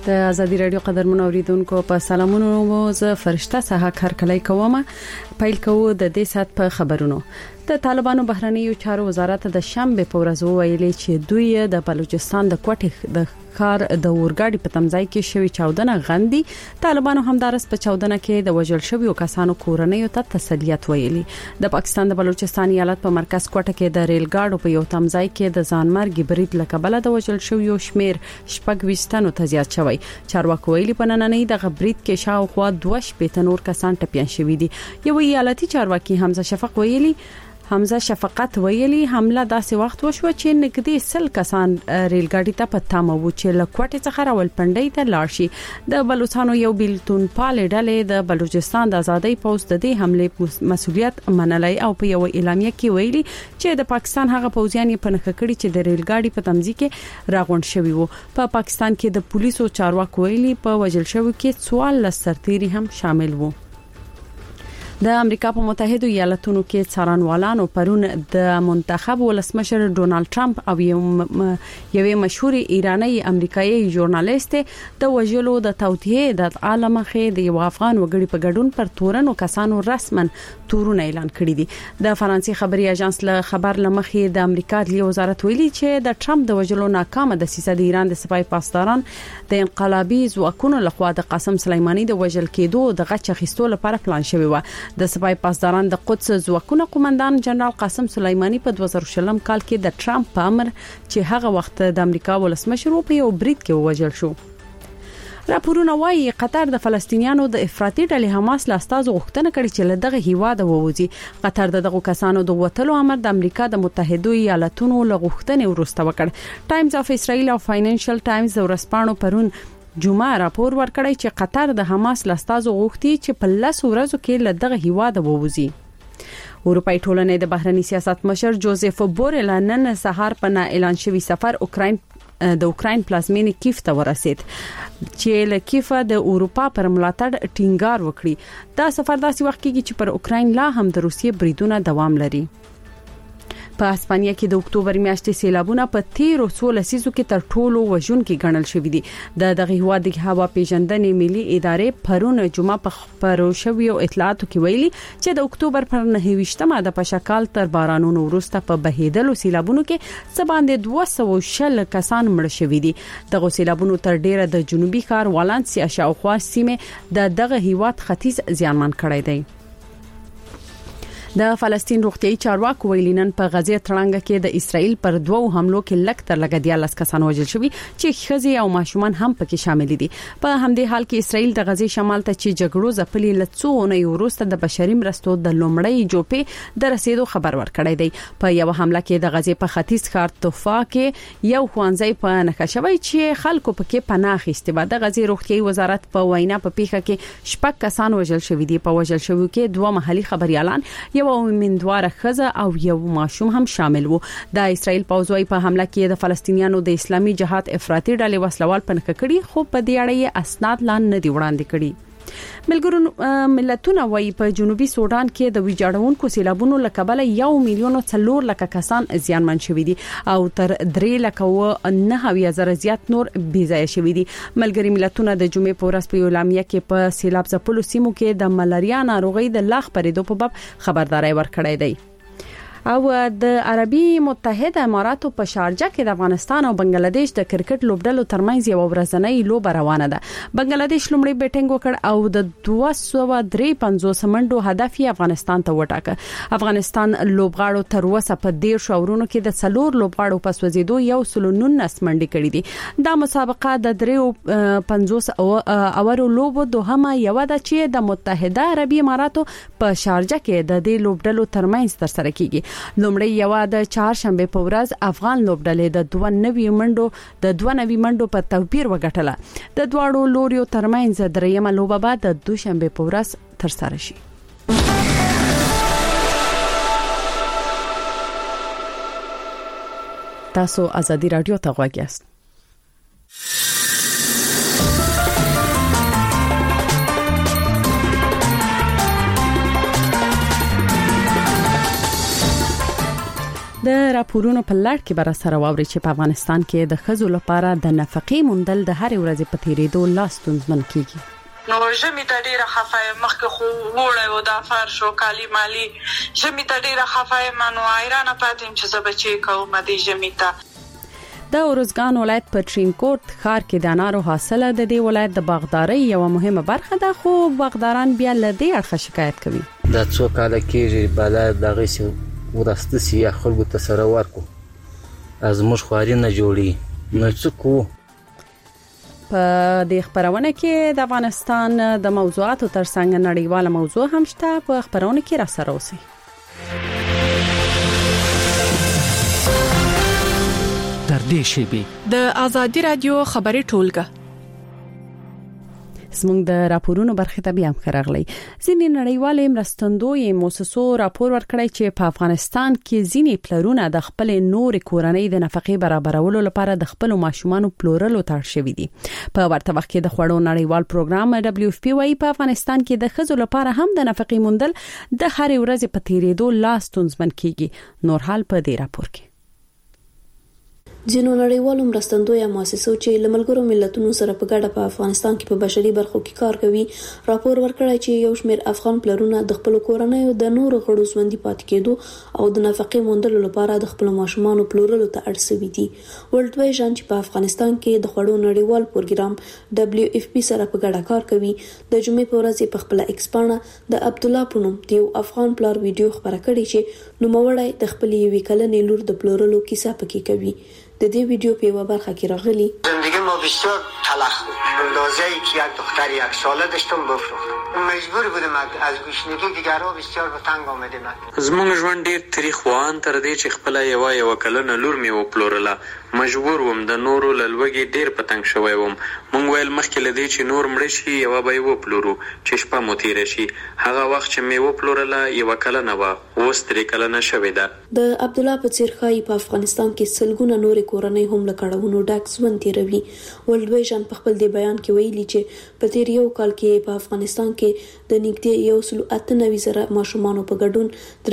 د ازادي رادیو قدرمن اوریدونکو په سلامونو مو زه فرشته سحق هرکلی کوم. پیل کوو د دې سات په خبرونو. د طالبانو بهرنیو چارو وزارت د شنبه په ورځ ویلي چې دوی د بلوچستان د کوټې د کار د اورګاډي په تمځای کې شوی چاودنه غندي. طالبانو همدارس په چاودنه کې د وژل شویو کسانو کورنیو ته تسلیت ویلي. د پاکستان د بلوچستان ایالت په مرکز کوټه کې د ریل ګاډو په یو تمځای کې د ځانمرګي برید لکبله د وژل شویو شمیر شپږ وشتنو ته زیات شوی. چارواکي ویلي په نننۍ د غبرید کې شاوخوا 2 نور کسان ټپيان شوي دي. یو ایالتي چارواکي حمزه شفقت ویلي حمله داسې وخت وشو چې نږدې 100 کسان ریل ګاډي ته پټامو و چې لکوټه څخه راولپنډي ته لاړ شي. د بلوچستان یو بیلتون پال ډلې د بلوچستان د آزادۍ پوسټ د دې حمله مسؤلیت منلای او په یو اعلامیه کې ویلي چې د پاکستان هغه پوځیان په نخښه کړي چې د ریل ګاډي په تمځي کې راغون شوی وو. په پاکستان کې د پولیسو چارواکو ویلي په وژل شوی کې 14 سرتیري هم شامل وو. د امریکا په متحده ایالاتونو کې څارنوالانو پرون د منتخب ولسمشر ډونالد ټرمپ او یوې مشهور ایرانی امریکایي ژورنالیست د وژلو د توطئه د عالم خې د یو افغان وګړي په ګډون پر تورنو کسانو رسمن تورونه اعلان کړی دي. د فرانسې خبري اژانس له خبر لمخې د امریکا د وزارت ویلي چې د ټرمپ د وژلو ناکامه دسیسه د ایران د سپای پاسداران د انقلابي ځواکونو لخوا د قاسم سلیمانی د وژل کېدو د غچ اخیستو لپاره پلان شوی و. د سپای پاسداران د قدس ځواکونو قومندان جنرال قاسم سلیمانی په 2000 کال کې د ټرمپ په امر چې هغه وخت د امریکا ولسمشر په یو برید کې وژل شو. راپورونه وايي قطر د فلسطینیانو د افراطي ډلې حماس له استازو غوښتنه کړې چې له دغه هیواده ووځي. قطر دغه کسانو د وټلو امر د امریکا د متحده ایالاتونو له غوښتنې وروسته وکړ. ټایمز اف اسرائیل او فاینانشل ټایمز د ورځپاڼو پرون جمعه راپور ورکړی چې قطر د حماس لاستازو غوښتي چې په 10 ورځو کې له دغه هیواده ووځي. اروپای ټولنې د بهرنی سیاست مشر جوزف بورل نن سهار په اعلان شوی سفر د اوکراین پلازمینې کیف ته ورسید چې له کیف د اروپا پر ملاتړ ټینګار وکړي. دا سفر داسې وخت کې چې پر اوکراین لا هم د روسیې بریدونه دوام لري. په اسپانیا کې د اکتوبر میاشتې سیلابونه په 13 لسیزو کې تر ټولو وژونکي ګڼل شوې دي. دغه هیواد د هوا پیژندنې ملي ادارې پرون جمعه په خبرو شوی او اطلاعاتو کې ویلي چې د اکتوبر پر 29مه د پشکال تر بارانونو وروسته په بهیدلو سیلابونو کې سباند 200 کسان مړ شوي دي. دغه سیلابونو تر ډیره د جنوبي ښار والنسیا شاوخوا سیمه دغه هیواد ختیځ زیانمن کړی دی. د فلسطین روغتيایي چارواکو ویلي نن په غزه تړانګه کې د اسرائیل پر 2 حملو کې لکتر لګدیا لس کسان وژل شوي چې خزي او ماشومان هم پکې شامل دي. په همدې حال کې اسرائیل د غزه شمال ته چې جګړو ځپلي لڅونه وروسته د بشري مرستو د لومړی جوپې د رسیدو خبر ورکړی دی. په یو حمله کې د غزه په ختیځ ښار توفا کې یو خوانځي په نخښوي چې خلکو پکې پناه اخیستي و. د غزه روغتيایي وزارت په وینا په پیښه کې شپږ کسان وژل شوي دي. په وژل شویو کې 2 محلي خبريالان یو مندواره خزه او یو ماشوم هم شامل وو. د اسرائیل پوځوي په حمله کې د فلسطینیانو د اسلامي جهاد افراطي ډلې وسلوال پنځه کړي خو په دې اړه اسناد لا نه دی وړاندې کړي. ملګرو ملتونه وايي په جنوبي سودان کې د ویجاړونکو سیلابونو لکبله 1,400,000 کسان زیانمن شوي دي او تر 3,900,000 زیات نور بېځایه شوي دي. ملګری ملتونه د جمعې په ورځ په اعلامیه کې په سیلاب ځپلو سیمو کې د ملاریا ناروغي د لاغ پرېدو په باب خبرداري ورکړې ده. او د عربي متحده اماراتو په شارجه کې د افغانستان او بنگلاديش د کرکټ لوبډلو ترمنځ یو ورځنۍ لوب روانه ده. بنگلاديش لومړی بیټینګ وکړ او د 253 منډو هدف یې افغانستان ته وټاکه. افغانستان لوبغاړو تر اوسه په 10 شاورونو کې د 4 لوبغاړو په سوځیدو 119 منډي کړې دي. دا مسابقه د 53 اورو لوبو دوهمه یو ده چې د متحده عربي اماراتو په شارجه کې د دې لوبډلو ترمنځ تر سره کیږي. لومړی یو د چهارشنبه په ورځ افغان لوبډلې د 92 منډو په توپیر وګټله. د دواړو لوریو ترمنځ دریمه لوبه بعد د دوشنبه په ورځ تر سره شي. تاسو ازادي رادیو ته غوږ یاست. د راپورونو په لړ کې بر سره واوري چې په افغانستان کې د ښځو لپاره د نفقې موندل د هر ورځې په تیریدو لاس ستونزمن کیږي. نو ژمی ته ډیره خفای مخکې خو وړه و د فرش او کالی مالی ژمی ته ډیره خفای منو ایران پاتیم چې زبچې کوم د ژمی ته. د اورزګان ولایت په ترینکوټ ښار کې د انارو حاصله د دې ولایت د باغداري یو مهمه برخه ده، خو باغداران بیا له دې اړخه شکایت کوي. دا څو کال کېږي بالا دغه سي ورسته سي خلکو ته سره ورکو از موږ خواري نه جوړي نو څه کو. په دې خبرونه کې د افغانستان د موضوعاتو ترڅنګ نړیواله موضوع هم شته. په خبرونه کې را سره اوسئ. در دې شیبي د آزادي رادیو خبري ټولګه زموږ د راپورونو برخه ته بیا خبرغلی. ځینې نړیوالې مرستندوی موسسو راپور ورکړی چې په افغانستان کې ځینې پلرونه د خپل نور کورنۍ د نفقې برابرولو لپاره د خپل ماشومان پلورلو ته شوي دي. په ورته وخت کې د خوړو نړیوال پروګرام WFP وايي په افغانستان کې د ښځو لپاره هم د نفقې موندل د هر ورځې په تیریدو لاس ستونزمن کیږي. نور حال په دې راپور کې ځینو نړیوالو مرستندویه مؤسسو چې له ملګرو ملتونو سره په ګډه په افغانستان کې په بشري برخو کې کار کوي راپور ورکړی چې یو شمېر افغان پلرونه د خپل کورنۍ د نورو غړو ژوندۍ پاتې کېدو او د نفقې موندلو لپاره د خپل ماشومان پلورلو ته اړ شوي دي. ورلد ویژن چې په افغانستان کې د خوړو نړیوال پروګرام WFP سره په ګډه کار کوي د جمعې په ورځ په خپل ایکسپانه د عبد الله په نوم یو افغان پلار ویډیو خبره کړې چې نوموړی د خپل یوې کلنې لور د پلورلو کیسه پکې کوي. د دې ویډیو په یوه برخه کې راغلی زندگی ما بسیار تلخ بود. اندازه‌ای که یک دختر 1 ساله داشتم بفروختم. مجبور بودم از گوشنگی دیگرها بسیار به تنگ آمدم. زموږ ژوند ډیر تاریخ وان تر دې چې خپل یو کلنه لور مې وپلورله. مجبور وم د نورو لوګي ډیر پتنګ شوی وم. مونږ ویل مخکې لدی چې نور مړ شي یو به وپلورو چې شپه مو تیر شي. هغه وخت چې مې وپلورله یو کلنه و اوس 3 کلنه شوې ده. د عبد الله په څیر خای په افغانستان کې سلګونه نور کورنۍ هم لکړهونو ډاک ژوند تیروي. ورلد ویژن په خپل دی بیان کې ویلي چې په تیر یو کال کې په افغانستان کې د نږدې 198,000 ماشومان په ګډون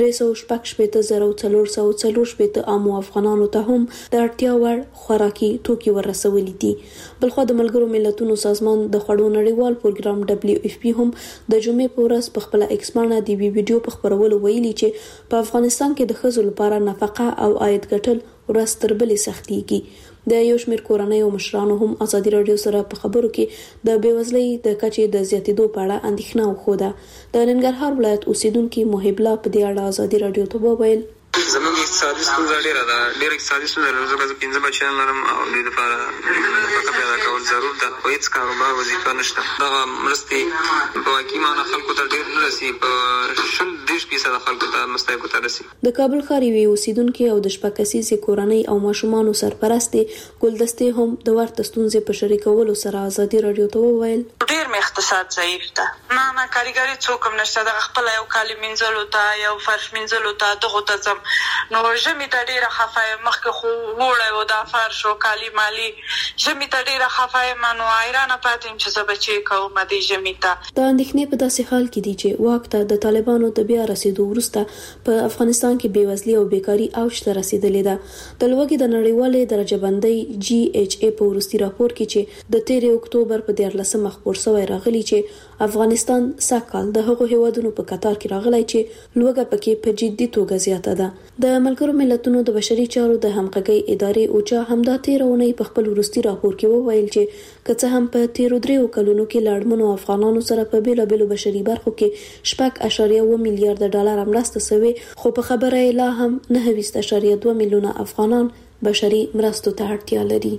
314,440 عامو افغانانو ته هم د اړتیا وړ خوراکي توکي ورسولي دي. بلخو د ملګرو ملتونو سازمان د خوړو نړیوال پروګرام WFP هم د جمعې په ورځ په خپل ایکسپانه دی ویډیو په خبرولو ویلي چې په افغانستان کې د ښځو لپاره نفقه او عاید ګټل ورځ تر بلې سختيږي. د یو شمېر کورنۍ او مشرانو هم ازادي رادیو سره په خبرو کې د بیوزلۍ د کچې د زیاتېدو په اړه اندېښنه وښوده. د ننګرهار ولایت اوسیدونکو محب الله په دې اړه ازادي رادیو ته وویل زموږ اقتصادي ستونزه ډیره ده، ډیره اقتصادي ستونزه لري. زه 15 بچیان لرم او د دې لپاره نفقه پیدا کول ضرور ده. خو هیڅ کاروبار وظیفه نشته. دغه مرستې په واقعي معنا خلکو ته ډیر نه رسي. په 20% خلکو ته مستحقو ته رسي. د کابل ښار یوې اوسیدونکو او د شپږ کسیزې کورنۍ او ماشومانو سرپرست ګلدستې هم د ورته ستونزې په شریکولو سره ازادي رادیو ته وویل ډیر مې اقتصاد ضعیف ده. نه کاریګری څوک هم نشته. د خپل یو کالی منځلو ته یو فرش منځلو ته دغه ته زم نو ژمی ته ډیره خفای مخکې خو وړه و د فرش او کالی مالی ژمی ته ډیره خفای منو ایران پاتیم چې زبچې کوم د ژمی ته. د اندېښنې په داسې حال کې دي چې وخت د طالبانو د بیا رسیدو وروسته په افغانستان کې بیوزلي او بیکاری اوج ته رسیدلې ده. د لوګي د نړیوالې درجه بندۍ GHA په وروستي راپور کې چې د 13 اکتوبر په 14 خبر شوی راغلی چې افغانستان سږکال د هغو هیوادونو په قطار کې راغلی چې لوګه پکې په جدي توګه زیاته ده. د ملګرو ملتونو د بشري چارو د همغږي ادارې اوچا همدا 13 اونۍ په خپل وروستي راپور کې وویل چې کڅه هم په 13 کلونو کې لاړمنو افغانانو سره په بیلابېلو بشري برخو کې 6.1 میلیارډ ډالر مرسته شوې، خو په خبره لا هم 9.2 میلیونه افغانان بشري مرستو ته اړتیا لري.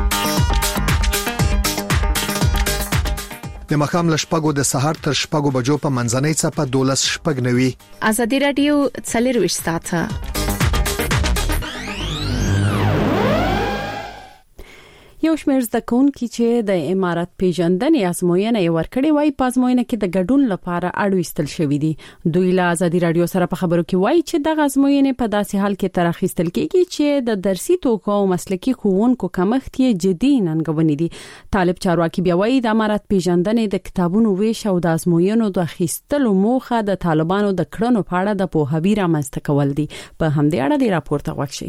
د مخام لشپګو د سحر تر شپګو بجو په منځنۍ څپه 12:90. ازادي رادیو 24 ساعته یو شمېر زدهکونکي چې د امارات پیژندنې ازموینه یې ورکړې وای په ازموینه کې د ګډون لپاره اړ وستل شوې دي. دوی له ازادي رادیو سره په خبرو کې وای چې د ازموینې په داسې حال کې تر اخیستل کېږي چې د درسي توکو او مسلکي ښوونکو کمښت یې جدي ننګونې دي. طالب چارواکي بیا وای د امارات پیژندنې د کتابونو ویش او د ازموینو د اخیستلو موخه د طالبانو د کړنو په اړه د پوهاوی رامنځته کول دي. په همدې اړه د راپورته وکړي.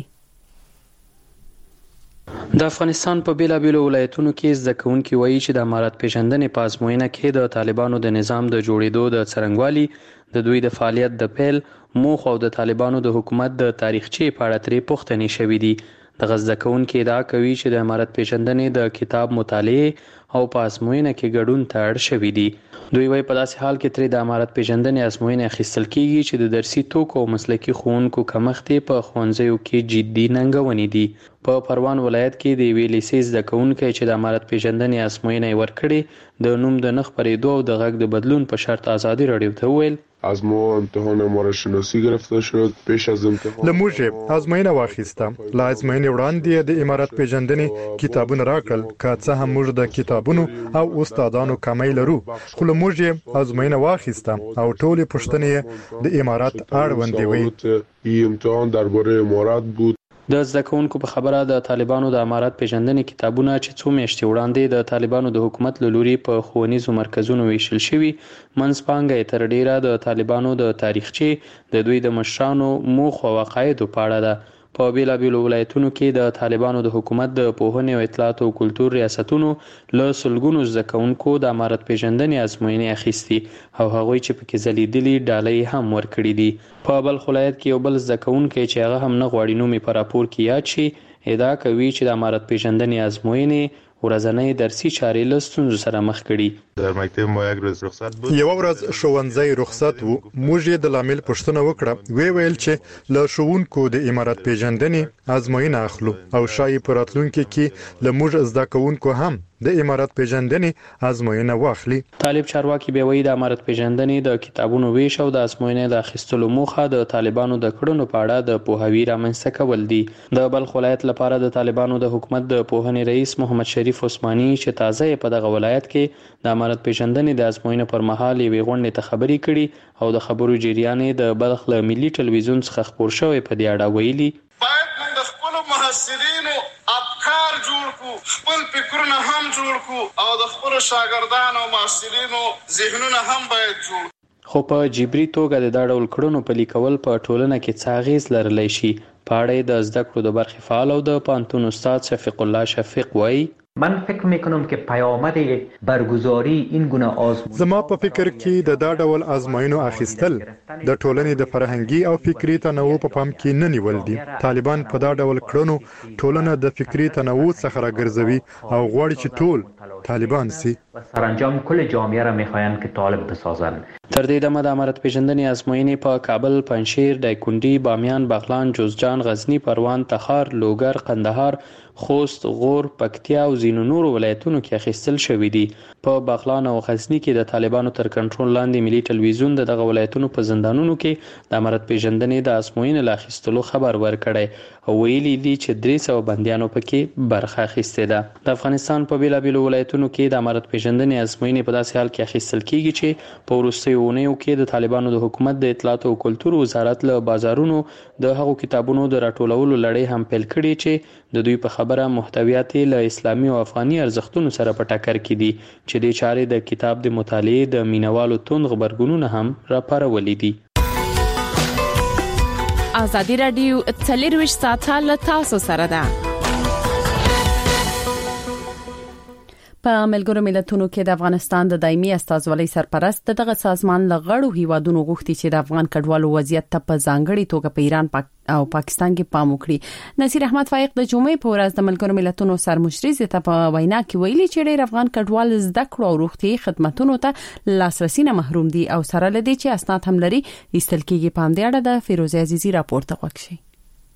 د افغانستان په بیلابیلو ولایتونو کې زده کوونکي وایي چې د امارات پیژندنې په ازموینه کې د طالبانو د نظام د جوړېدو د څرنګوالي، د دوی د فعالیت د پیل موخه او د طالبانو د حکومت د تاریخچې په اړه ترې پوښتنې شوې دي. د زده کوونکي ادعا کوي چې د امارات پیژندنې د کتاب مطالعه او په ازموینه کې ګډون ته اړ شوي دي. دوی وايي په داسې حال کې ترې د امارات پیژندنې ازموینه اخیستل کیږي چې د درسي توکو او مسلکي ښوونکو کمښت په ښوونځیو کې جدي ننګونې دي. په پروان ولایت کې د یوې لیسې زده کوونکی چې د امارات پیژندنې ازموینه یې ورکړې د نوم د نه خپرېدو او د غږ د بدلون په شرط ازادي رادیو ته وویل از ما امتحان مارشناسی گرفته شد. پیش از امتحان لموږ ازموینه واخیسته. لا ازموینه وړاندې د امارات پیژندنې کتابونه راکړل. که څه هم موږ د کتابونو او استادانو کمی لرو، خو لموږ ازموینه واخیسته او ټول پوښتنې د امارات اړوند وي. این امتحان درباره امارات بود. د زده کوونکو په خبره د طالبانو د امارات پیژندنې کتابونه چې څو میاشتې وړاندې د طالبانو د حکومت له لوري په ښوونیزو مرکزونو ویشل شوي، منځپانګه یې تر ډیره د طالبانو د تاریخچې، د دوی د مشرانو موخو او عقایدو په اړه ده. په بیلابیلو ولایتونو کې د طالبانو د حکومت د پوهنې او اطلاعات او کلتور ریاستونو له سلګونو زده کوونکو د امارات پیژندنې ازموینې اخیستي او هغوی چې پکې ځلیدلي ډالۍ هم ورکړي دي. په بلخ ولایت کې یو بل زده کوونکی چې هغه هم نه غواړي نوم یې په راپور کې یاد شي، ادعا کوي چې د امارات پیژندنې ازموینې ورځنی درسي چارې له ستونزو سره مخ کړي. در مکتب ما یک روز رخصت بود. یو ورځ ښوونځی رخصت وو. موږ یې د لامل پوښتنه وکړه. ویل چې له ښوونکو د امارات پیژندنې ازموینه اخلو او شایي په راتلونکي کې له موږ زده کوونکو هم د امارات پیژندنې ازموینه واخلي. طالب چارواکي بیا وایي د امارات پیژندنې د کتابونو ویش او د ازموینې د اخیستلو موخه د طالبانو د کړنو په اړه د پوهاوی رامنځته کول دي. د بلخ ولایت لپاره د طالبانو د حکومت د پوهنې رئیس محمد شریف عثماني چې تازه په دغه ولایت کې د امارات پیژندنې د ازموینې پر مهال یوې غونډې ته خبرې کړي او د خبرو جریان د بلخ له ملي ټلویزیون څخه خپور شوی په دې اړه ویلي باید موږ د خپل محصلینو افکار جوړ کو، خپل فکرونه هم جوړ کو او د خپل شاګردانو او محصلینو ذهنونه هم باید جوړ. خو په جبري توګه د دا ډول کړنو پلي کول په ټولنه کې څه اغېز لرلی شي. په اړه د زده کړو د برخې فعال او د پوهنتون استاد شفیق الله شفیق وایي من فکر میکنم که پیامد برگزاری این گونه آزمون زما په فکر کې د دا ډول آزموینو اخیستل د ټولنې د فرهنګي او فکری تنوع په پام کې نه نیول دي. طالبان په دا ډول کړنو ټولنه د فکری تنوع څخه راګرځوي او غواړي چې ټول طالبان سي. سرانجام کل جامعه را میخواهند که طالب بسازند. تر دې دمه د امارت پیژندنې ازموینې په کابل، پنجشیر، دایکنډي، بامیان، بغلان، جوزجان، غزنی، پروان، تخار، لوګر، قندهار، خوست، غور، پکتیا او ځینو نورو ولایتونو کې اخیستل شوې دي. په بغلان او غزنی کې د طالبانو تر کنټرول لاندې ملي ټلویزیون دغه ولایتونو په زندانونو کې د امارت پیژندنې د ازموینې لا اخیستلو خبر ورکړی او ویلي دي چې 300 بندیانو پکې برخه اخیستې ده. د افغانستان په بیلابیلو ولایتونو کې د امارت پیژندنې ازموینې په داسې حال کې اخیستل کیږي چې په وروستیو اونیو کې د طالبانو د حکومت د اطلاعات او کلتور وزارت له بازارونو د هغو کتابونو د راټولولو لړۍ هم پیل کړې چې د دوی په خبره محتویات له اسلامي او افغاني ارزښتونو سره په ټکر کې دي چې د چارې د کتاب د مطالعې د مینوالو توند غبرګونونه هم راپارولي دي. ازادي رادیو 24 ساعته له تاسو سره ده. په ملګرو ملتونو کې د افغانستان د دایمي استازولۍ سرپرست دغه سازمان له غړو هیوادونو غوښتي چې د افغان کډوالو وضعیت ته په ځانګړي توګه په ایران او پاکستان کې پام وکړي. نصیر احمد فائق د جمعې په ورځ د ملګرو ملتونو سرمشري ته په وینا کې ویلي چې ډېر افغان کډوال زده کړو او روغتي خدماتو ته لاسرسي نه محروم دي او سره لدی چې اسناد هم لري ایستل کېږي. په همدې اړه د فیروزه عزیزی راپور ته وکړي.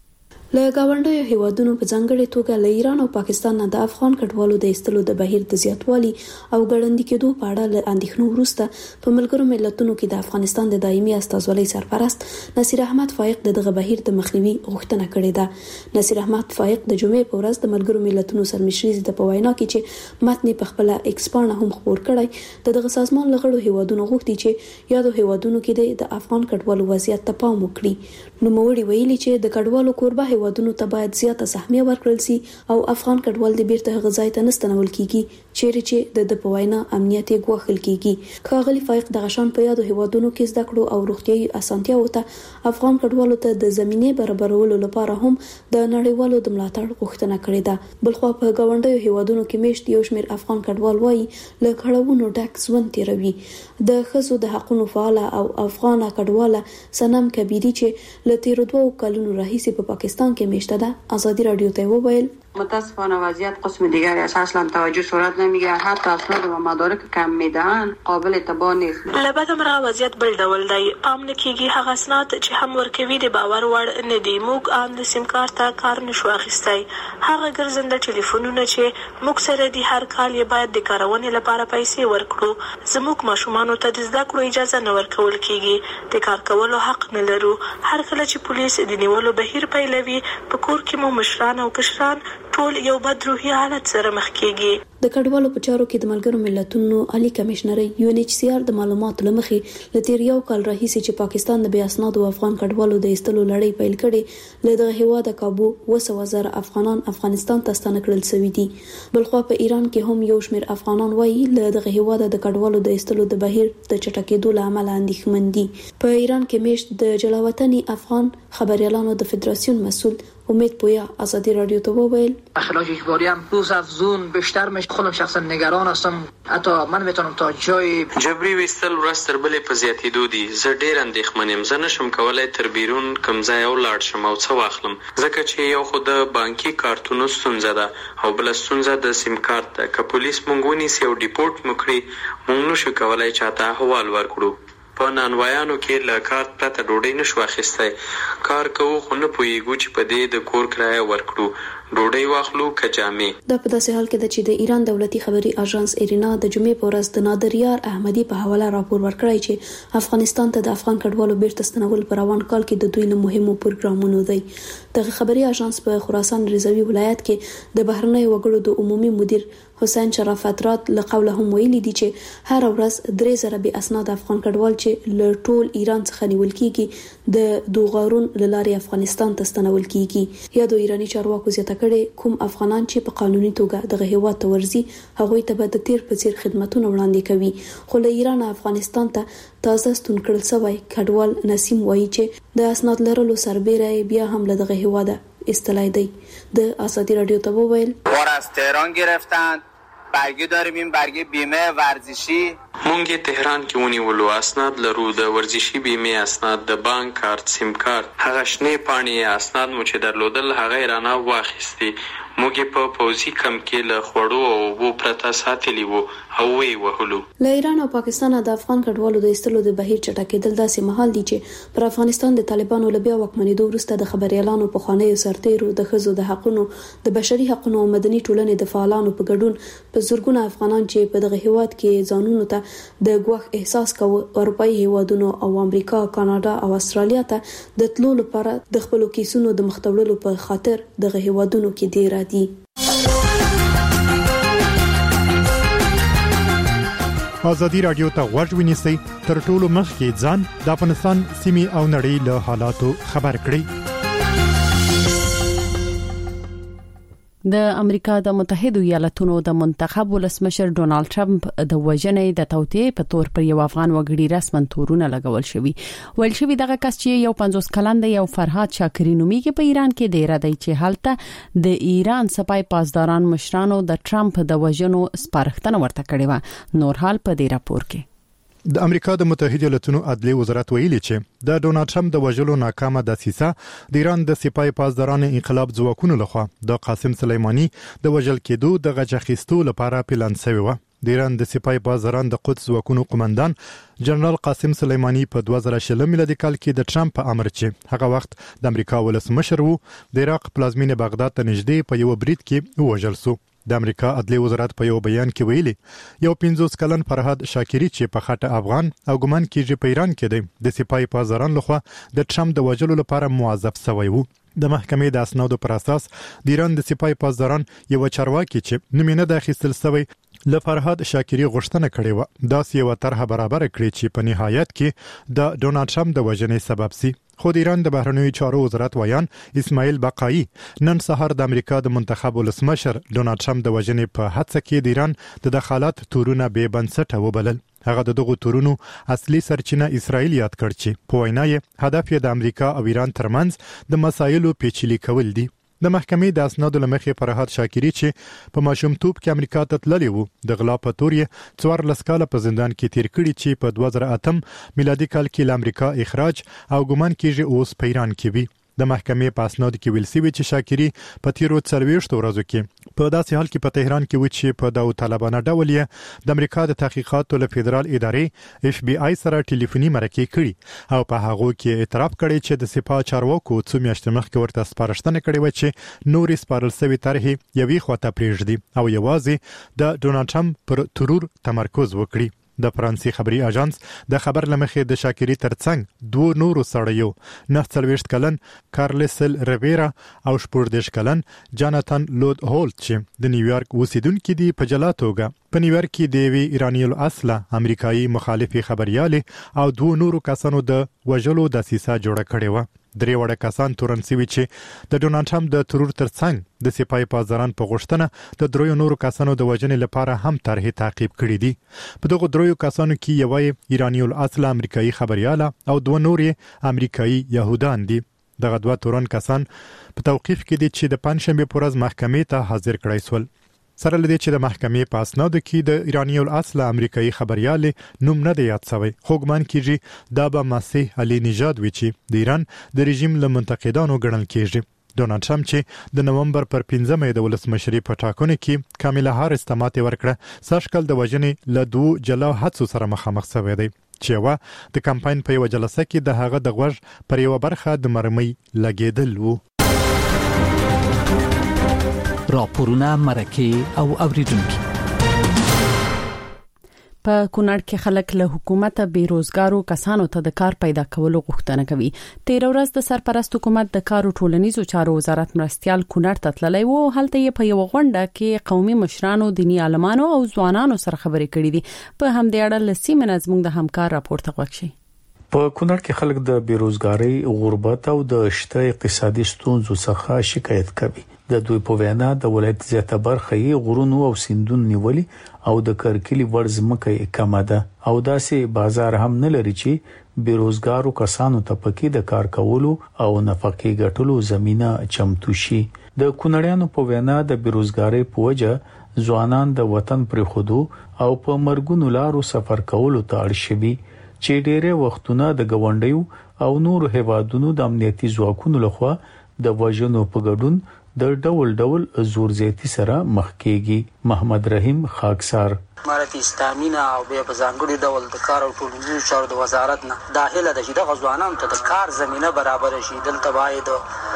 له گاونډیو هیوادونو په ځانګړي توګه له ایران او پاکستان نه د افغان کډوالو د ایستلو د بهیر د زیاتوالي او ګړندي کېدو په اړه له اندېښنو وروسته په ملګرو ملتونو کې د افغانستان د دایمي استازولۍ سرپرست نصیر احمد فائق دغه بهیر د مخنیوي غوښتنه کړې ده. نصیر احمد فائق د جمعې په ورځ د ملګرو ملتونو سرمشري د په وینا کې چې متن په خپل ایکس پاڼه هم خبر کړی دغه سازمان لغړو هیوادونو غوښتي چې یادو هیوادونو کې د افغان کډوالو وضعیت ته پام وکړي. نو موړي ویلي چې د کډوالو کوربه هیوادونو ته باید زیاته سهمیه ورکړل شي او افغان کډوال د بیرته غځای ته نستنول کیږي چیرې چې د په وینا امنیت غوښل کیږي. ښاغلي فائق د غشان په یادو هیوادونو کې زده کړو او روغتيایي اسانتیاو ته افغان کډوالو ته د زمینه برابرولو لپاره هم د نړیوالو د ملاتړ غوښتنه کړې ده. بلخو په گاونډیو هیوادونو کې میشت یو شمېر افغان کډوال وایي له کړهونو ډک ژوند تیروي. د ښځو د حقوقو فعال او افغان کډواله سنم کبیری چې له تیر 2 کلونو راهیسې په پاکستان کې میشته ده آزادی رادیو ته وویل متاسفانه وضعیت قسم دیگری است، اصلا توجه صورت نمیگیرد، حتی افراد و مدارک کم میدهند قابل اعتبار نیست. لبد مرا وضعیت بل ډول دی، پام نه کیږي هغه اسناد چې هم ورکوي د باور وړ نه دي. موږ ان د سیم کارت ته کار نشو اخیستی، هغه ګرځنده ټلیفونونه چې موږ سره دي هر کال یې باید د کارونې لپاره پیسې ورکړو. زموږ ماشومان ته د زده کړو اجازه نه ورکول کیږي، د کار کولو حق نه لرو. هر کله چې پولیس د نیولو بهیر پیلوي په کور کې مو مشران او کشران ټول یو بد روحي حالت سره مخ کیږي. د کډوالو په چارو کې د ملګرو ملتونو عالی کمشنر UNHCR د معلوماتو لمخې ل تیر یو کال راهیسې چې پاکستان د بیا اسنادو افغان کډوالو د ایستلو لړۍ پیل کړي له دغه هیواد کابو 200,000 افغانان افغانستان ته ستانه کړل شوي دي. بلخو په ایران کې هم یو شمېر افغانان وایي له دغه هیواد د کډوالو د ایستلو د بهیر د چټکېدو له امله اندېښمن دي. په ایران کې میشت د جلاوطني افغان خبریالانو د فدراسیون مسئول امید پویا آزادی رادیو ته وویل اخلاق اجباری هم روز افزون بیشتر میشه. خودم شخصا نگران هستم، حتی من میتونم تا جای جبري وستل ورځ تر بلې په زیاتېدو دي. زه ډېر اندېښمن یم، زه نشم کولی تر بیرون کوم ځای ولاړ شم او څه واخلم، ځکه چې یو خو د بانکي کارتونو ستونزه ده او بله ستونزه د سیم کارت ده. که پولیس مونږ ونیسي او ډیپورټ مو کړي مونږ نشو کولی چاته احوال ورکړو. په نانوایانو کې له کارت پرته ډوډۍ نشو اخیستی، کار کوو خو نه پوهېږو چې په دې د کور کرایه ورکړو، ډوډۍ واخلو که جامې. دا په داسې حال کې ده چې د ایران دولتي خبري اژانس ایرینا د جمعې په ورځ د نادر یار احمدي په حواله راپور ورکړی چې افغانستان ته د افغان کډوالو بیرته ستنول په روان کال کې د دوی له مهمو پروګرامونو دی. دغه خبري اژانس په خراسان رضوي ولایت کې د بهرنیو وګړو د عمومي مدیر حسین شرافت رات له قوله هم ویلي دي چې هر ورځ 3000 بې اسناد افغان کډوال چې له ټول ایران څخه نیول کیږي د دوغارون لارې افغانستان ته ستنول کیږي. یا د ایرانی چارواکو زیاته کړي کوم افغانان چې په قانوني توګه دغه هیواد ته ورځي هغوی ته به د تیر په څیر خدماتونه وړاندې کوي. خو له ایران افغانستان ته تازه ستون کړل شوی کډوال نسیم وایي چې د اسناد لرلو سربېره بیا هم له دغه هیواد استلای دی. د آزادی رادیو ته وویل ما از تهران گرفتند، برگه داریم، این برگه بیمه ورزشی مونږ تهران کې ونیولو، اسناد لرو د ورزشي بیمه اسناد، د بانک کارت، سیم کارت، هغه شنې پاڼې اسناد مو چې درلودل هغه رانه واخیستي. موږ په پوزي کم کې له خوړو او اوبو پرته ساتلی وو او وی وهلو. له ایران او پاکستان د افغان کډوالو د ایستلو د بهیر چټکېدل داسې مهال دي چې پر افغانستان د طالبانو له بیا واکمنېدو وروسته د خبريالانو په خوانیو سرتیرو د ښځو د حقوقو، د بشري حقوقو او مدني ټولنې د فعالانو په ګډون په زورګونه افغانان چې په دغه هیواد کې ځانونو ته د ګواښ احساس کوي اروپאי هیوادونو او امریکا، کاناډا او استرالیا ته د تلو لپاره د خپل کیسونو د مختوړلو په خاطر دغه هیوادونو کې ډیر دي. آزادی رادیو ته غوږ ونیسئ، تر ټولو مخکې ځان د افغانستان سیمې او نړۍ له حالاتو خبر کړئ. د امریکا د متحده ایالاتونو د منتخب ولسمشر ډونالد ټرمپ د وژنې د توطئې په تور پر یو افغان وګړي رسمن تورونه لګول شوی. ویل شوی دغه کس چې یو 50 کلن دی، یو فرهاد شاکری نومیږي، په ایران کې ډیر دی چې حالت د ایران سپای پاسداران مشرانو د ټرمپ د وژنو سپارښتنه ورته کړې و. نور حال په دې راپور کې د امریکا د متحده ایالاتونو عدلي وزارت ویلي چې د ډونالد ټرمپ د وژلو ناکامه دسیسه د ایران د سپای پاسداران انقلاب ځواکونو لخوا د قاسم سلیمانی د وژل کېدو د غچ اخیستو لپاره پلان شوی و. د ایران د سپای بازاران د قدس وکونو قومندان جنرال قاسم سلیمانی په 2020 میلادي کال کې د ټرمپ په امر چې هغه وخت د امریکا ولسمشر وو د عراق پلازمینه بغداد ته نږدې په یو برید کې وژل شو. د امریکا عدلي وزارت په یو بیان کې ویلي یو 50 کلن فرهاد شاکری چې په خاطر افغان او ګمان کېږي په ایران کې دی د سپای بازاران لخوا د ټرمپ د وژلو لپاره موظف شوی وو. د محکمې د اسنادو پر اساس د ایران د سپای بازاران یو چارواکي چې نومینه د اخیستل شوی له فرهاد شاکری غوښتنه کړې و داس یو طرحه برابر کړې چې په نهایت کې د ډونالد ټرمپ د وژنې سبب سي. خو د ایران د بهرنیو چارو وزارت ویان اسماعیل بقایي نن سهار د امریکا د منتخب ولسمشر ډونالد ټرمپ د وژنې په هڅه کې د ایران د دخالت تورونه بې بنسټه وبلل. هغه دغه تورونو اصلي سرچینه اسرائیل یاد کړ چې په وینا یې هدف یې د امریکا او ایران ترمنځ د مسایلو پیچلي کول دي. د محکمې د اسنادو لمخې فرهاد شاکری چې په ماشومتوب کې امریکا ته تللی وو د غلا په تور یې 14 کاله په زندان کې تیر کړی چې په 2008 میلادي کال کې له امریکا اخراج او ګمان کېږي اوس په ایران کې وي. د محکمې په اسنادو کې ویل شوی چې شاکری په تیرو 40 ورځو کې په داسې حال کې په تهران کې و چې په داو طالبانه ډول یې د امریکا د تحقیقاتو له فدرال ادارې FBI سره ټلیفوني مرکه کړي او په هغه کې اعتراف کړي چې د سپاه چارواکو څو میاشتې مخکې ورته سپارښتنه کړې و چې نوري سپارل شوی طرحې یوې خواته پریږدي او یوازې د ډونالد ټرمپ پر ترور تمرکز وکړي. د فرانسې خبري اژانس د خبر لمخې د شاکری ترڅنګ دوه نورو سړیو 49 کلن کارلسل ریویرا او 14 کلن جاناتان لود هولت چې د نیویارک اوسیدونکو دي په جلا توګه په نیویارک کې د وی ایرانی الاصله امریکایي مخالفي خبرياله او دوه نورو کسانو د وژلو د سیسه جوړه کړې و. درې وړه کسان تورن سوي چې د ډونالد ټرمپ د ترور ترڅنګ د سپای بازاران په غوښتنه د دریو نورو کسانو د وژنې لپاره هم طرحې تعقیب کړې دي. په دغه دریو کسانو کې یو ایرانی الاصله امریکایي خبرياله او دوه نورې امریکایي يهودان دي. دغه دوه تورن کسان په توقيف کې دي چې د پنځشنبه پر ورځ محکمې ته حاضر کړای شول. سره لدی چې د محکمې په اسنادو کې د ایرانی الاصله امریکایي خبرياله نوم نه دی یاد شوی. خوګمان کېږي دا به مسیح علي نژاد وی چې د ایران د رژیم له منتقدانو ګڼل کېږي. ډونالد ټرمپ چې د نومبر پر 15 د ولسمشري په ټاکنو کې کاملا هاریس ته ماته ورکړه ساشکل د وژنې له دوه جلا حادثو سره مخامخ شوی دی چې وا د کمپاین په یو جلسه کې د هغه د غوږ پر یو برخه د مرمۍ لګیدل وو. راپورونه مرکه او اوریدونکو په کونړ کې خلک له حکومت بیروزګارو کسانو ته د کار پیدا کولو غوښتنه کوي. 13 ورځ د سرپرست حکومت د کار او ټولنیزو چارو وزارت مرستيال کونړ ته تللی وو. هلته یې په یو غونډه کې قومي مشرانو، دینی عالمانو او ځوانانو سره خبرې کړې دي. په همدې اړه لسی منظم د همکار راپور ته وکړي. په کونړ کې خلک د بیروزګاری، غربت او د شته اقتصادي ستونزو څخه شکایت کوي. د دوی په وینا د ولایت زیاته برخه یې غرونو او سیندونو نیولي او د کرکلي ورزمکه کمه ده او داسې بازار هم نه لري چې بیروزګارو کسانو ته پکې د کار کولو او نفقې ګټلو زمينه چمتو شي. د کونړیانو په وینا د بیروزګاری په وجه ځوانان د وطن پر خودو او په مرګونو لارو سفر کولو ته اړ شوي چې ډېره وختونه د غونډیو او نور هیوادونو د امنیتي ځواکونو لخوا د وژنو په ګډون د ډول ډول زور زیاتی سره مخ کېږي. محمد رحیم خاکسار امارت اسلامي نه او به په ځانګړي ډول د کار او ټولنیزو چارو د وزارت نه داخله د شیده غزوانانو ته د کار زمينه برابر شي. دلته باید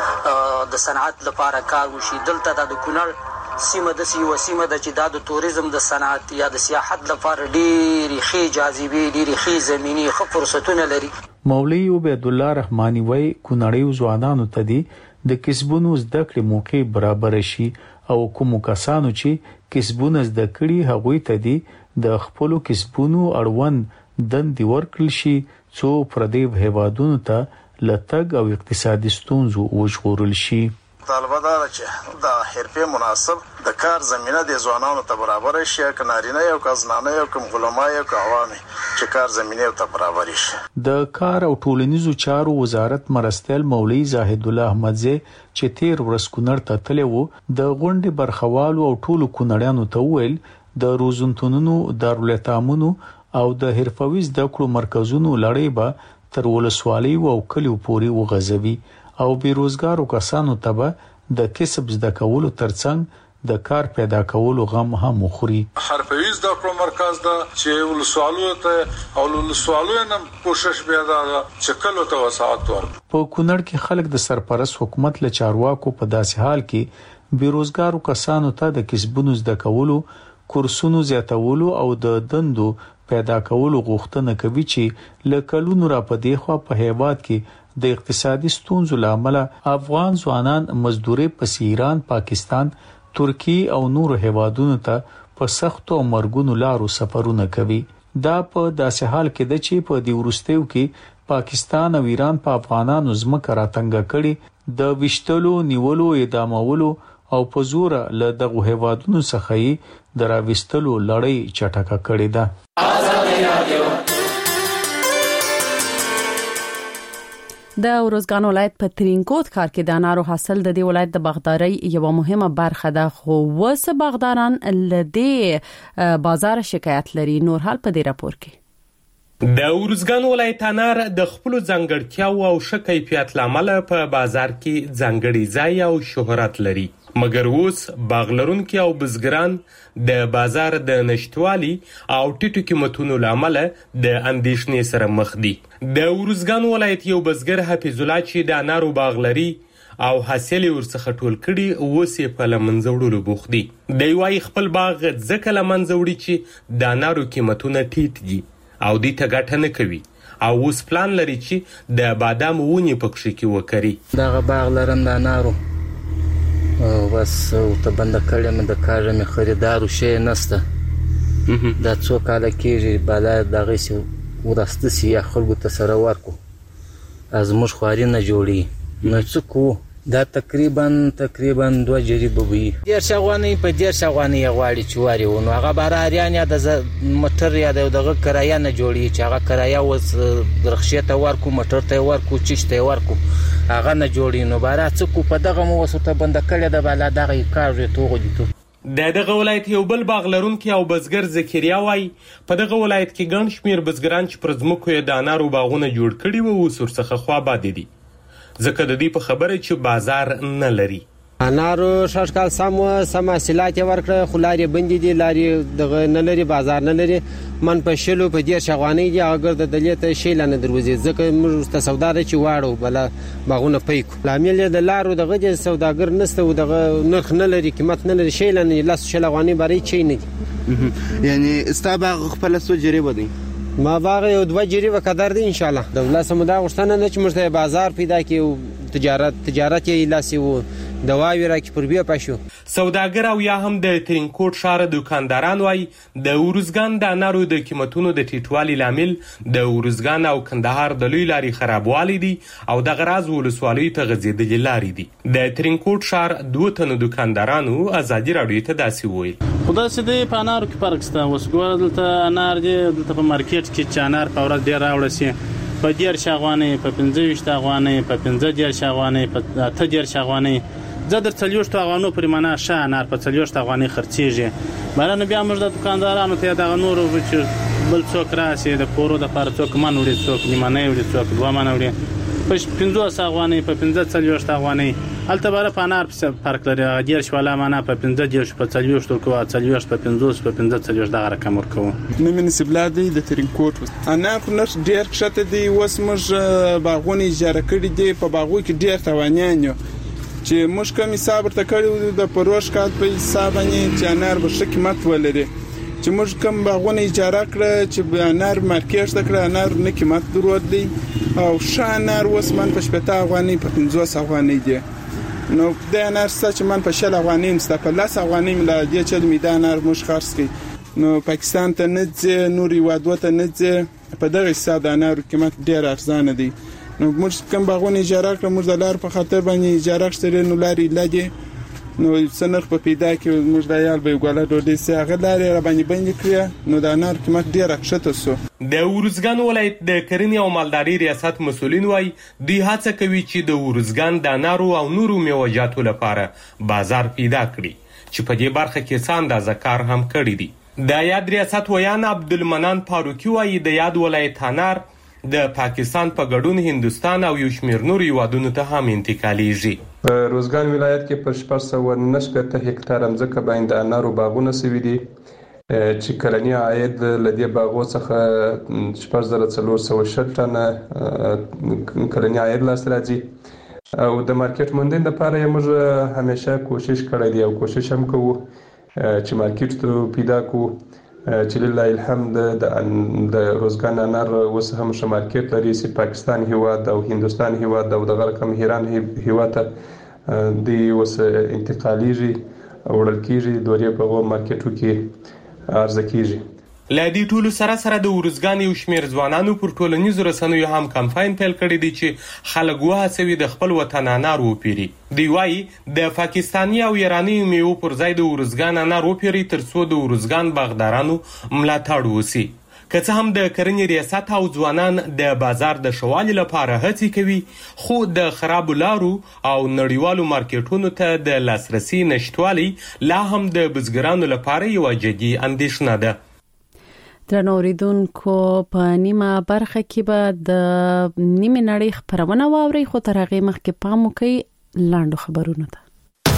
د صنعت لپاره کار وشي. دلته د کونړ سیمه د سیمه د چې د توریزم د صنعت یا د سیاحت لپاره ډېری خې جاذبه ډېری خې زميني خو فرصتونه لري. مولوی عبد الله رحماني وای کونړیو ځوانانو ته دي د کسبونو زده کړې موقع برابر شي او کوم کسانو چې کسبونه زده کړي هغوی ته دي د خپل کسبونو اړوند دندې ورکړل شي څو پردیو هیوادونو ته لټګ او اقتصادي ستونزو وژغورل شي. طالبه دا چې د حرفه مناسب د کار زمينه د ځوانانو ته برابر شي، کنارینه یو کزنانه یو کوم علماء یو عوامي چې کار زمينه ته برابر شي. د کار او ټولنیزو چارو وزارت مرستيال مولوی زاهد الله احمدزي چې 13 ورځ کونړ ته تللی وو د غونډې برخوالو او ټولو کونړیانو ته ویل د روزنتونونو، دارالتعامونو او د حرفوي زده کړو مرکزونو لړۍ به تر ولسوالۍ او کلیو پورې وغځوي او بیروزګارو کسانو ته به د کسب زده کولو ترڅنګ د کار پیدا کولو غم هم وخوري. حرفوي زده کړو مرکز دا چې ولسوالو ته او ولسوالو نه کوشش بیا دا چې کله ته وسعت ورکړي. په کونړ کې خلک د سرپرست حکومت له چارواکو په داسې حال کې بیروزګارو کسانو ته د کسبونو زده کولو، کورسونو زیاتولو او د دندو پیدا کولو غوښتنه کوي چې له کلونو را پدې خوا په هیواد کې د اقتصادي ستونزو لامل افغان ځوانان مزدوري په ایران، پاکستان، ترکی او نور هیوادونو ته په سختو او مرګونو لارو سفرونه کوي. دا په داسې حال کې ده چې په دې وروستیو کې پاکستان او ایران په افغانانو ځمکه راتنګه کړي، د وشتلو، نیولو، اعدامولو او په زور له دغه هیوادونو څخه د راوستلو لړۍ چټکه کړې ده. د ورزګان ولایت په ترینکوټ ښار کې د انارو حاصل د دې ولایت د باغداري یو مهمه برخه ده، خو وسه باغداران لدې بازار شکایت لري. نور حال په دې راپور کې. د ورزګان ولایت انار د خپل ځانګړتیاو او ښه کیفیت لامل په بازار کې ځانګړي ځای او شهرت لري، مګر اوس باغلرونکو او بزګران د بازار د نشټوالي او ټیټو قیمتونو لامل د اندېښنې سره مخ دي. د ورزګان ولایت یو بزګر حفیظ الله چې د انارو باغ لري او حاصل ورڅخه ټول کړي، اوس یې په لمنځه وړلو بوخت دي. دی وايي خپل باغ ځکه لمنځه وړي چې د انارو قیمتونه ټیټ دي او دې ته ګټه نه کوي، او اوس پلان لري چې د بادام ونې پکښې کې وکري. دغه باغ لرم د انارو بس ته بنده کړم، د کار مې خریدارو شي نسته. دا څو کاله کېږي بالا دغه سي ورسته سي خلکو ته سره ورکو از موږ خواري نه جوړي نو څه کو. دا تقریبا 2 جریبه وي. ډیر شغواني په ډیر شغواني غواړي چې واري ونه هغه باراريان یا د موټر یا دغه کرایه نه جوړي چې هغه کرایه وس درخښته ورکو، موټر ته ورکو، چشته ورکو، هغه نه جوړي. نو بارا څه کو په دغه مو وسته بند کړی د بالا دغه کار توغو دي. د دغه ولایت یو بل باغ لرونکي او بزګر زکریا وای په دغه ولایت کې ګڼ شمیر بزګران چې پر ځمکو یې د انارو باغونه جوړ کړي وو اوس ورڅخه خوا باد دي، ځکه د دې په خبره چې بازار نه لري. انارو شاشکال سم حاصلات ورکړه، خو لارې بندې دي، لارې دغه نه لري، بازار نه لري. من په شلو په دیر شغواني دي اگر د دلیت شیل نه دروځي، ځکه موږ ته سودادار چې واړو بل باغونه پیکو لامل د لارو دغه د سوداګر نسته او دغه نرخ نه لري، قیمت نه لري، شیل نه لاس شلغواني بری چي نه دي. یعنی استاباغ خپل سو جریبه دي. ما باغ یو 2 جریبه قدر دي ان شاء الله. د ولاسه مدا غشتنه نه چې موږ ته بازار پیدا کیو، تجارت یې لاسي وو دواوی را کې پر بیا پښو. سوداګر او یا هم د ترینکوټ ښار دکانداران وای د ورزګان د انارو د قیمتونو د ټیټوالي لامل د ورزګان او کندهار د لوی لاري خرابوالي دي او د غراز ولسوالۍ ته غځېدلې لاري دي. د ترینکوټ ښار 2 تنو دکاندارانو ازادي راډیو ته داسې وویل. خدای سي په انارو کې فرق شته. اوس ګور دلته انار دي، دلته په مارکیټ کې چې انار په ورځ ډیر راوړل شي په 10 شغواني، په 15 شغواني، په 15 شغواني، په 8 شغواني. زه در 40 غوانو پرمانه شه انار په 40 غواني خرڅيږي. بارانه بیا موږ د دکاندارانو ته د نورو چې بل څوک راسي د پورو د پر څوک منوړي، څوک نیمانه وړي، څوک دوه منوړي. په 15 غواني، په 15 غواني البته بار په انار فرق لري. ډیر شواله معنا په 15 په 40 کو 40 په 50 په 15 دغه رقم ورکو. مې منسبلا دی د ترینکوټ انار نرخ ډیر کښته دی. اوس موږ باغونه اجاره کړی دي، په باغو کې ډیر توانیان یو چې موږ کوم حساب ورته کړو د پروش کال په حساب باندې چې انار به ښه قیمت ولري. چې موږ کوم باغونه اجاره کړ چې انار مارکیټ ته کړ، انار نه قیمت درود دی او ښه انار اوس من په 15 افغانۍ په 50 افغانۍ دی. نو د انار چې من په 60 افغانۍ مسته په 10 افغانۍ ملا دی چې میدان انار موږ خرڅ کړي. نو پاکستان ته نه ځي، نور هیوادو ته نه ځي، په دغه حساب د انار قیمت ډیر ارزانه دی. نو موږ کوم باغونه اجاره کړ، موږ د لار په خاطر باندې اجاره کړل، نو لاري لګي نو څنګه په پیدا کې موږ د یال به ګوله ډوډۍ سي هغه لاري را باندې باندې کړی. نو د انار قیمت ډیر راکښته سو. د ورزګان ولایت د کرنې او مالداري ریاست مسولین وای دوی هڅه کوي چې د ورزګان د انارو او نورو میوه‌جاتو لپاره بازار پیدا کړي چې په دې برخه کې څه اندازه کار هم کړی دی. د یاد ریاست ویان عبدالمنان فاروقي وای د یاد ولایت انار د پاکستان په ګډون هندستان او یو شمېر نور هیوادونو ته هم انتقالیږي. په روزګان ولایت کې پر 490 هکتار ځمکه باندې د انارو باغونه سوي دي چې کلنی عاید لدې باغو څخه 4460 ټنه کلنی عاید لاسته راځي او د مارکیټ موندنې لپاره موږ همیشه کوشش کړی دی او کوشش هم کوو چې مارکیټ ته پیدا کوو چې لله الحمد د روزګان انار اوس هم ښه مارکیټ لري چې پاکستان هیواد او هندستان هیواد او د غرقم ایران هیواد ته د اوس انتقالیږي او وړل کېږي دوی په مارکیټو کې عرضه کیږي. لدی ټولو سره د ورزګان یو شمېر ځوانانو پر ټولنیزو رسنیو هم کمپاین پیل کړی دی چې خلک وهڅوي د خپل وطن انار وپیري. دی وايي د پاکستاني او ایراني میوو پر ځای د ورزګان انار وپیري ترڅو د ورزګان باغدارانو ملاتړ وسی. که څه هم د کرنې ریاست او ځوانان د بازار د شوالي لپاره هڅې کوي خو د خراب لارو او نړیوالو مارکیټونو ته د لاسرسي نشټوالي لا هم د بزګرانو لپاره یو جدي اندېښنه ده. درنو اوریدونکو په نیمه برخه کې به د نیمه نړۍ خبرونه واوري خو تر هغه مخکې پام وکړئ لاندو خبرونه ته.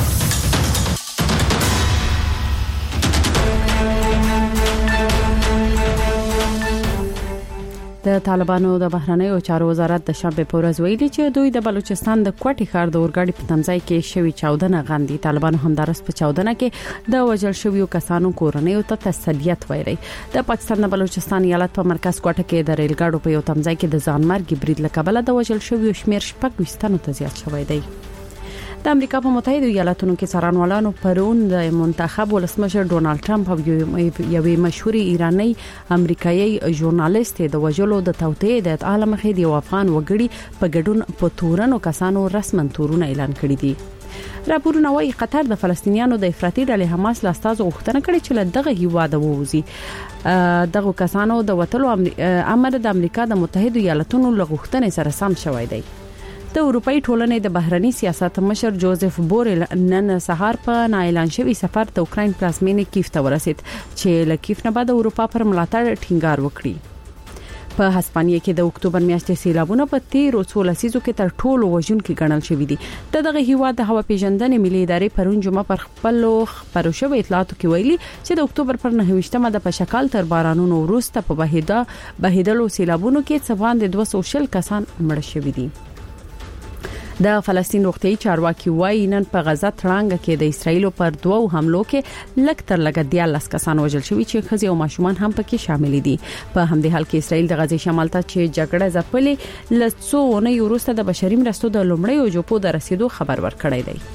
د طالبانو د بهرنیو چارو وزارت د شنبه په ورځ ویلي چې دوی د بلوچستان د کوټي ښار د اورګاډي په تمځای کې شوی چاودنه غندي. طالبانو همدارس په چاودنه کې د وژل شویو کسانو کورنیو ته تسلیت ویلي. د پاکستان د بلوچستان ایالت په مرکز کوټه کې د ریل ګاډو په یو تمځای کې د ځانمرګي برید لکبله د وژل شویو شمیر 20 ته زیات شوی دی. د امریکا په متحده ایالاتونو کې څارنوالانو پرون د منتخب ولسمشر ډونالد ټرمپ او یوې مشهوري ایرانی امریکایي ژورنالیست د وژلو د توطئې د ادعا مخې د افغان وګړي په ګډون په تورنو کسانو رسمن تورونه اعلان کړی دي. راپورونه وايي قطر د فلسطینیانو د افراطي ډلې حماس له استازو غوښتنه کړې چې له دغه هیواده ووځي. دغه کسانو د وټلو امر د امریکا د متحده ایالاتونو له غوښتنې سره سم شوی دی. د اروپאי ټولنې د بهرني سیاست مشر جوزف بورل نن سهار په نااعلان شوی سفر د اوکراین پلازمینې کیف ته ورسید چې له کیف نه بعد اروپا پر ملاتړ ټینګار وکړي. په هسپانیا کې د اکتوبر میاشتې سیلابونه په 13 لسیزو کې تر ټولو وژونکي ګڼل شوی دي. دغه هیواد د هوا پیژندنې ملي ادارې پرون جمعه پر خپل خبرو شوی اطلاعاتو کې ویلي چې د اکتوبر پر 9مه د پشکال تر بارانونو وروسته په بهیدلو سیلابونو کې څه باندې 200 کسان مړ شوي دي. د فلسطین روغتيایي چارواکي وايي نن په غزه تړانګه کې د اسرایل پر 2 حملو کې لکتر لګ 10 کسان وژل شوي چې خزي او ماشومان هم پکې شامل دي. په همدې حال کې اسرایل د غزې شمال ته چې جګړه ځپلې لڅونه وروسته د بشري مرستو د لومړیو جوپو د رسیدو خبر ورکړی دی.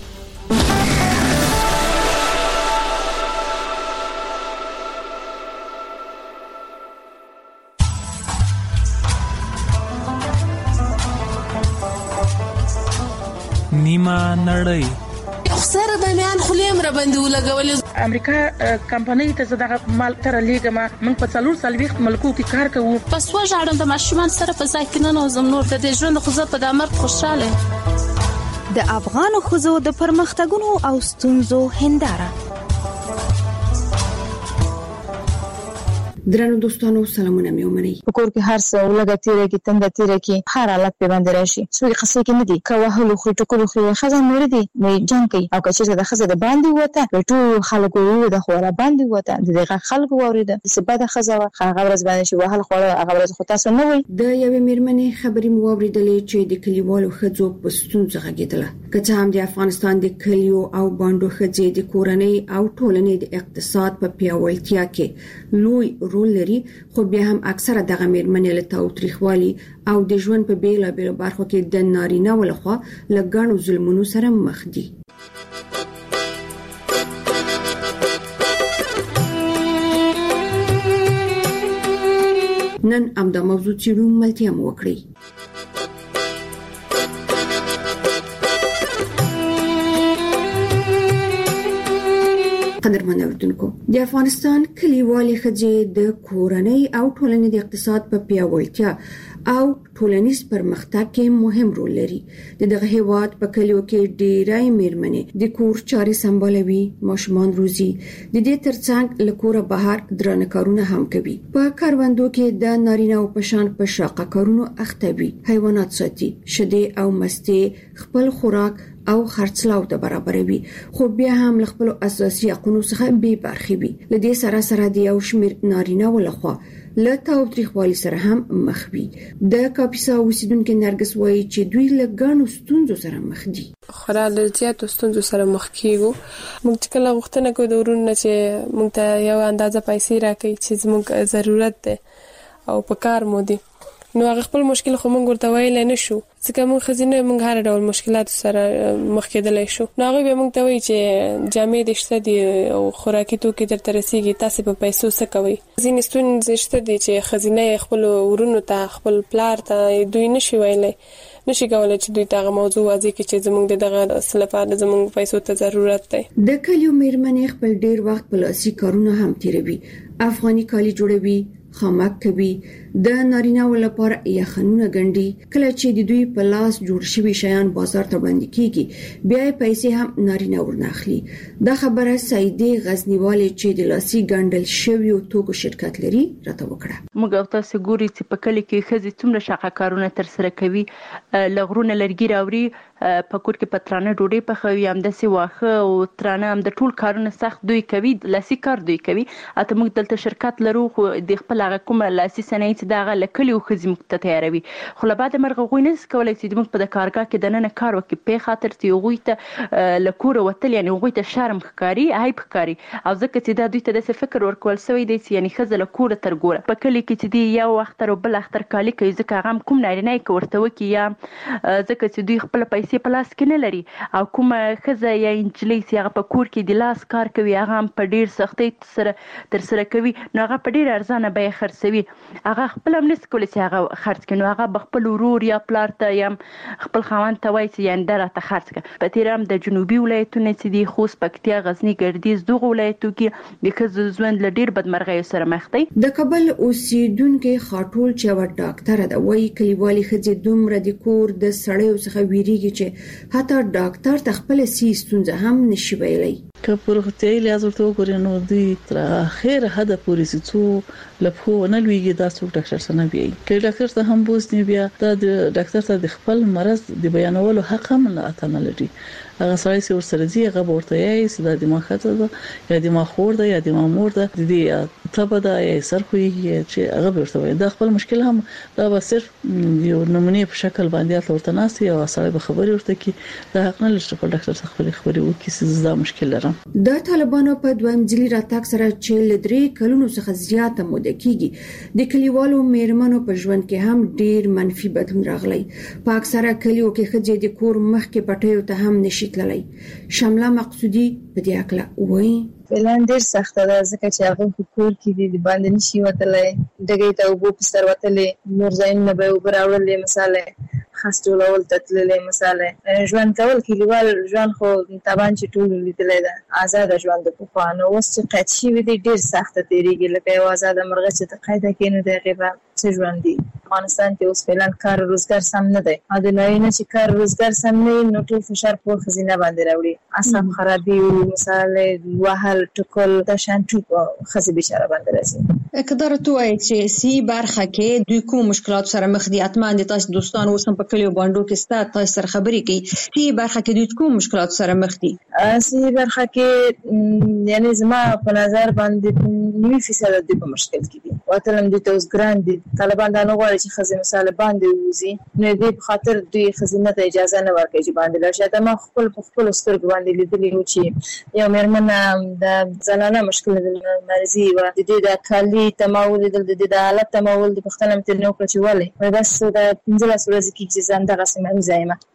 نیمه نړۍ سره د میان خلیم را باندې ولګول. امریکا کمپنۍ ته دغه مال تر لیګما من په 440 ملکو کې کار کوو. پس وژاړم د ماشومان سره په ځای کې نه نوزم نور د ژوند خو زه په دامر خوشاله. د افغان خوځو د پرمختګونو او ستونزو هنداره. درنو دوستانو سلامونه مې ومني. کور کې هر څه ولګا تیرې کې تند تیرې کې هر حالت په باندې راشي. سوري قصې کې نه دي کوهلو خو ټکلو خو خزان مړ دي مې جنگ کوي او کچې د خزه د باندې وته ټول خلکو د خوره باندې وته دغه خلکو ورید سبا د خزه هغه ورځ باندې شو وهل خوره هغه ورځ خو تاسو نه وي. د یوې میرمنې خبرې مو اوریدلې چې د کلیوالو خځو په ستونزه غږیدله. که هم د افغانستان د کلیو او باندو خځې د کورنۍ او ټولنې د اقتصاد په پیاوړتیا کې لوی رول لري خو بیا هم اکثره دغه میرمنې له تاوتریخوالي او د ژوند په بیلابیلو برخو کې د نارینه ولخوا له ګڼو ظلمونو سره مخ دي. نن امدا موضوع چیرو ملتیا مو وکړي. قدرمن اوریدونکو د افغانستان کلیوالي ښځې د کورنۍ او ټولنې د اقتصاد په پیاوړتیا او ټولنیز پرمختګ کې مهم رول لري. دغه هیواد په کلیو کې ډیرای میرمنې د کور چارې سمبالوي، ماشومان روزي، د دې ترڅنګ لکوره بهر درانه کارونه هم کوي. په کاروندو کې د نارینه او پشان په شاقه کارونو اخته وي، حیوانات ساتي، شیدې او مستې خپل خوراک او خرڅلاو ته برابروي، خو بیا هم له خپل اساسي حقوقو څخه بې برخې وي. لدې سره د یو شمیر نارینه ولخوا له تاوتریخوالي سره هم مخ وي. د کاپیسا اوسیدونکو نرګس وایي چې دوی له ګڼو ستونزو سره مخ دي. خورا له زیاتو ستونزو سره مخ کیږو. موږ کله غوښتنه کوو د ورونو چې موږ ته یو اندازه پیسې راکړي چې زموږ ضرورت ده او په کار مو دي، نو هغه خپل مشکل خو موږ ورته ویل نه شو، ځکه موږ خزینه موږ هر ډول مشکلات سره مخ کېدلای شو. نو هغه به موږ ته وایي چې جامې د شته دي او خوراکي توکي درته رسیږي، تاسو په پیسو څه کوي. ځینې ستونزې شته دي چې خزینه خپل ورونو ته، خپل پلار ته دوی نشي ویلای، نشي کولای چې دوی ته موضوع واضح کړي چې زموږ دغه سلفه زموږ پیسو ته ضرورت دی. د کلیو میرمنې خپل ډیر وخت په لاسي کارونه هم تیروي، افغاني کالي جوړوي، خامک کوي، د نارینه لپاره یخنونه ګنډي. کله چې د دوی په لاس جوړ شوی شیان بازار ته وړاندې کیږي، بیا پیسې هم نارینه ورناخلي. دا خبره سعیدې غزنیواله چې د لاسي ګنډل شوی توکو شرکت لري راته وکړه. موږ تاسو ګوري چې په کلی کې خزي څومره شاقه کارونه تر سره کوي، لغرونه لرګي راوړي، په کور کې پترانه ډوډۍ پخوي، هم د سیواخه او ترانه هم د ټول کارونه سخت دوی کوي، لاسي کار دوی کوي. اته موږ دلته شرکت لرو، خو د خپل هغه کومه لاسي صنایع چې دغه لکلیو خزي مخته تیاروي، خو له بعد مرغه غوي نه کولای چې موږ په د کارګاه کې د نن کار وکړي په خاطر چې غوي ته لکوره وتل، یعنی غوي ته شرم ښکاری، عیب ښکاری، او ځکه چې دا دوی ته د فکر ورکول سوی دی چې یعنی خزه لکوره تر ګوره په کلی کې چې دی یو وخت تر بل اختر کالی کوي، ځکه هغه کوم نارینه کې ورته وکي، یا ځکه چې دوی خپل پیسې په لاس کې نه لري، او کومه خزه یا انجلۍ چې هغه په کور کې د لاس کار کوي، هغه په ډیر سختۍ سره تر سره کوي، نو هغه په ډیر ارزانه بیه خرڅوي. هغه خپل هم نس کولی چې هغه خرڅ کړي، نو هغه خپل ورور یا پلار ته یا خپل خاوند ته وایي چې یعنې دا راته خرڅ کړه. په تېره هم د جنوبي ولایتونه چې دي، خوست، پکتیا، غزني، ګردیز، دغو ولایتو کې د ښځو ژوند له ډېر بدمرغیو سره مخ دی. د کابل اوسیدونکي خاټول چې یوه ډاکټره ده وایي کلیوالي ښځې دومره د کور د سړیو څخه ویریږي چې حتی ډاکټر ته خپله سي ستونزه هم نشي ویلی. که په روغتیایي لحاظ ورته وګورې نو دوی تر اخره حده پورې چې څو له پښو ونه لوېږي دا څوک ډاکټر ته نه بیایي. که ډاکټر ته هم بوځي بیا دا د ډاکټر ته د خپل مرض د بیانولو حق هم نه لري. هغه سړی چې ورسره ځي هغه به ورته یایي چې دا دماغ خطر ده یا دماغ خور ده یا دماغ مور ده، د دې تبه ده یا سر خوږي، چې هغه به ورته وایي. دا خپل مشکل هم دا به صرف یو نمونه په شکل باندې ورته ناستي او سړی به خبري ورته کی، دا حق نه لري چې ډاکټر څخه خبري وکړي چې دا مشکل لرم. د طالبانو په دویم ځلي راتګ سره چې ل 3 کلونو څخه زیاته موده کیږي، د کلیوالو میرمنو په ژوند کې هم ډیر منفي بدلون راغلی. په اکثره کلیو کې ښځې د کور مخ کې پټیو ته هم نشي تللی. شمله مقصودی په دې اړه وایي فعلا ډیر سخت ده، ځکه چې هغه په کور کې دي باندې نشي وتلای، دغه ته وبو په سر وتلې، نور ځین نه به وبراولې، مثلا خاص ټولول تتللې، مثلا ژوند کول کلیوال ژوند خو طبعا چې ټول لیدلې ده آزاد ژوند په خوانو اوس چې قید شي وي ډیر سخت تیریږي، لکه یو آزاد مرغه چې ته قاعده کینو دغه څه ژوند دي. افغانستان کې اوس فعلا کار روزګار سم نه دی، او د نارینه چې کار روزګار سم نه نو ټول فشار په خزینه باندې راوړي، اعصاب خرابي او مثلا وهل ټکل د شانټو خزي بشاره باندې راځي. کدار تو چې سی برخه کې دوی کوم مشکلات سره مخ دي، اتمن دي تاسو دوستان اوسم په کلیو باندې کې ستاسو تاسو سره خبرې کوي، سی برخه کې دوی کوم مشکلات سره مخ دي؟ سی برخه کې یعنی زما په نظر باندې 90% د مشکل کې دي، واتلم دي توس ګران دي. طالبان دا نه غواړي چې خزي مثال باندې وزي، نو دې په خاطر دوی خزینه ته اجازه نه ورکوي چې باندې لاشه. دا ما خپل سترګ باندې لیدلی و چې یو مېرمن د زنانه مشکل د مرزي و د دې د کالي تماول د دې د حالت تماول د پښتنه متنو کړ چې ولې بس د 15 ورځې کې چې زنده رسمه زایمه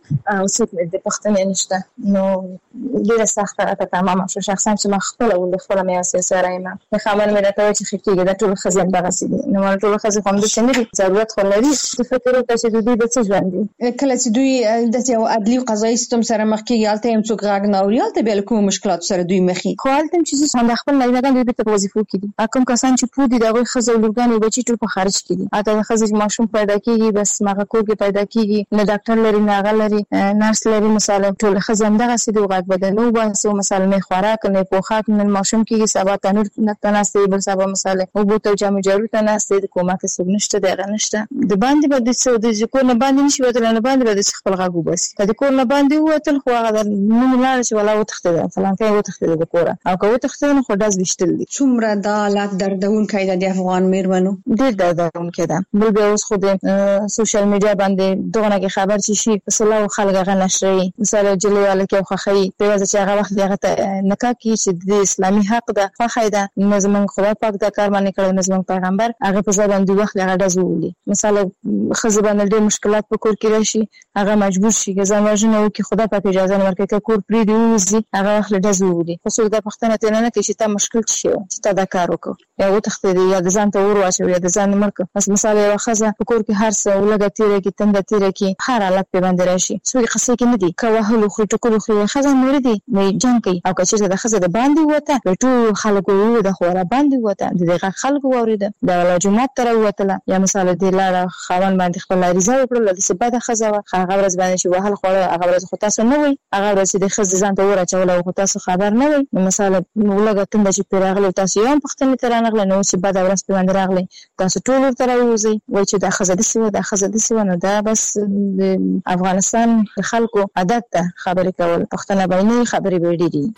او څوک د پښتنې نشته نو ډیره سخته راته تمام شو شخصا چې ما خپل ول خپل مې اساس رایم د خامن مې راته چې خکېږي د ټول خزم دغه سي نو ما ټول خزم هم د څه ضرورت خو لري چې فکر وکړي چې دوی د څه ژوند دي کله چې دوی د یو عدلي قضایي سیستم سره مخ کېږي البته هم څوک غاګ نه اوري البته بل کوم مشکلات سره دوی مخې خو البته چې څنګه خپل نه د وظیفو کې دي کوم کسان چې پودي دغه خزو لګانې بچي ټول په خارج کې دي اته خزې ماشوم پیدا کیږي بس ماغه کور کې پیدا کیږي نه ډاکټر لري نه غلري نرس لري مثلا ټول خزم دغه سي د وغات بدنو باسو مثلا می خوراک نه پوخات نه ماشوم کې سبا تنور نه تناسي بل سبا مثلا او بوته جامو جارو تناسي د کومه څه نشته دغه نشته د باندې بده څه د کور نه باندې نشي وته نه باندې بده خپل غاګو بس د کور نه باندې وته خو هغه نو لاړ شي ولا وتخته فلان کې وتخته د کور او کو وتخته خو داس بشتل دي څومره د حالات دردون کایده د افغان میرمنو ډېر دردون کېده بل به اوس خو د سوشل میډیا باندې دغه کې خبر شي اصله خلک غنشري مثلا جلیواله کې خوخی په وجه چې هغه وخت دغه نکاح کې چې د اسلامي حق د خوخیده نظم خدای پاک د کار باندې کړو نظم پیغمبر هغه په ځای باندې وخت هغه دزولي مثلا خزه باندې ډېر مشکلات په کور کې راشي هغه مجبور شي چې ځماجنه وکي خدای پاک اجازه ورکړي کور پری دی وزي هغه وخت دزولي خو څو د پښتنه ته نه کې چې تا مشکل شي چې تا دا کار وکړو یا وتخته دی یا د ځان ته ور واچو یا د ځان مرګ بس مثلا یو خزه په کور کې هر څه ولګه تیرې کې تند تیرې کې هر حالت په باندې راشي څو قصې کې نه دي کوهلو خو ټکو خو خزه مور دي مې جنگ کوي او چې د خزه د باندې وته ټول خلکو یو د خوره باندې وته دغه خلکو اورید د جمعه تر وته یا مثلا د لاره خوان باندې خپل ریزه وکړل د سبا د خزه هغه ورځ باندې چې وهل خوره هغه ورځ خو تاسو نه وي هغه ورځ د خزه ځان ته ورچول او تاسو خبر نه وي مثلا ولګه تند چې پیراغله تاسو یو پختنه تر نه غل نو چې بعد ورځ په باندې راغلی تاسو ټول تر وځي وای چې د خزه د سیمه د خزه د سیمه نو دا بس د افغانستان خلکو عادت ته خبرې کول پښتنه باندې خبرې وړي دي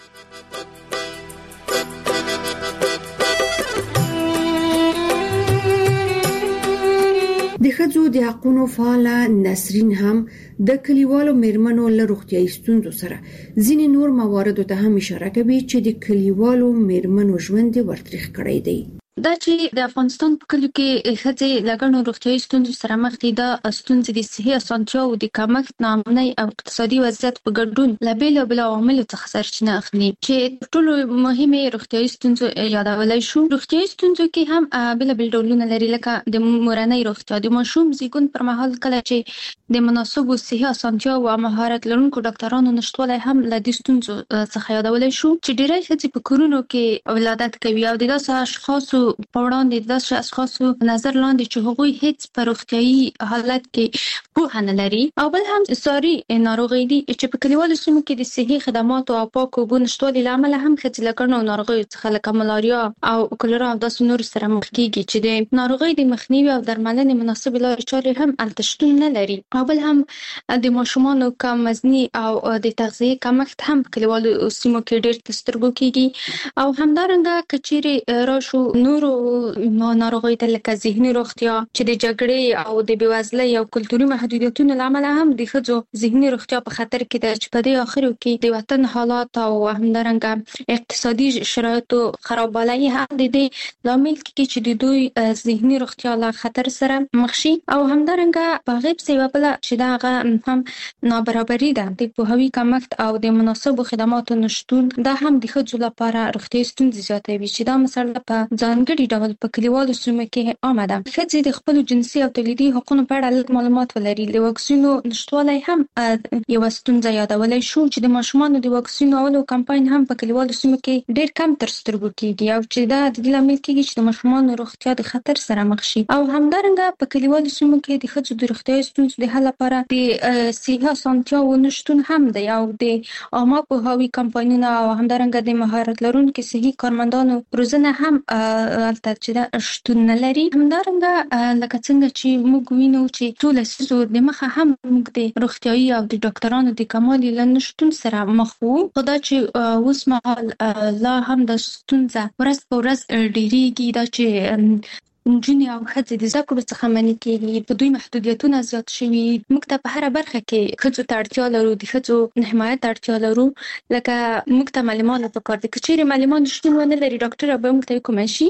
د ښځو د حقوقو فعال نسرین هم د کلیوالو میرمنو له روغتیايي ستونزو سره ځینې نور مواردو ته هم اشاره کوي چې د کلیوالو میرمنو ژوند ورتریخ کړی دی دا چې د افغانستان په کلیو کې ښځې لګڼو روغتیايي ستونزو سره مخ دي د ستونزې د صحي اسانتیاو د کمښت ناامنۍ او اقتصادي وضعیت په ګډون له بېلابېلو عواملو څخه سرچینه اخلي چې ټولو مهمې روغتیايي ستونزو یادولی شو روغتیايي ستونزو کې هم بېلابېل ډولونه لري لکه د مورنۍ روغتیا د ماشوم زیږون پر مهال کله چې د مناسبو صحي اسانتیاو او مهارت لرونکو ډاکټرانو نشتوالی هم له دې ستونزو څخه یادولی شو چې ډېری ښځې په کورونو کې ولادت کوي او د داسې اشخاصو په وړاندې داسې اشخاصو نظر لاندې چې هغوی هیڅ په روغتیايي حالت کې پوهه نه لري او بل هم ساري ناروغۍ دي چې په کلیوالو سیمو کې د صحي خدماتو او پاکو اوبو نشتوالي له امله هم ښځې له ګڼو ناروغیو څخه لکه ملاریا او کولرا او داسې نورو سره مخ کېږي چې د ناروغۍ د مخنیوي او درملنې مناسبې لارې چارې هم هلته شتون نه لري او بل هم د ماشومانو کم وزني او د تغذیې کمښت هم په کلیوالو سیمو کې ډېر تر سترګو کېږي او همدارنګه که چیرې راشو نورو ناروغیو ته لکه ذهني روغتیا چې د جګړې او د بېوزلۍ او کلتوري محدودیتونو له امله هم د ښځو ذهني روغتیا په خطر کې ده چې په دې اخرو کې د وطن حالات او همدارنګه اقتصادي شرایطو خرابوالی هم د دې لامل کېږي چې د دوی ذهني روغتیا له خطر سره مخ شي او همدارنګه په هغې پسې یوه بله چې د هغه هم نابرابري ده د پوهاوي کمښت او د مناسبو خدماتو نشتون دا هم د ښځو لپاره روغتیايي ستونزې زیاتوي چې دا مسله په ځانګړي ډول په کلیوالو سیمو کې عامه ده ښځې د خپلو جنسي او تولیدي حقونو په اړه لږ معلومات ولري د واکسینو نشتوالی هم یوه ستونزه یادولی شو چې د ماشومانو د واکسینو اولو کمپاین هم په کلیوالو سیمو کې ډېر کم تر سترګو کېږي او چې دا د دې لامل کېږي چې د ماشومانو روغتیا د خطر سره مخ شي او همدارنګه په کلیوالو سیمو کې د ښځو د روغتیايي ستونزو د حل لپاره د صحي اسانتیاوو نشتون هم دی او د عامه پوهاوي کمپاینونه او همدارنګه د مهارت لرونکو صحي کارمندانو روزنه هم هلته چې دا شتون نه لري همدارنګه لکه څنګه چې موږ وینو چې ټول لسیزو د مخه هم موږ د روغتیايي او د ډاکټرانو د کموالي له نشتون سره مخ وو خو دا چې اوس مهال لا هم د ستونزه ورځ په ورځ ډېرېږي دا چې نجونې او ښځې د زده کړو څخه منع کېږي په دوی محدودیتونه زیات شوي موږ ته په هره برخه کې ښځو ته اړتیا لرو د ښځو حمایت اړتیا لرو لکه موږ ته معلمان پکار دي که چیرې معلمان شتون ونه لري ډاکټر به موږ ته کومه شي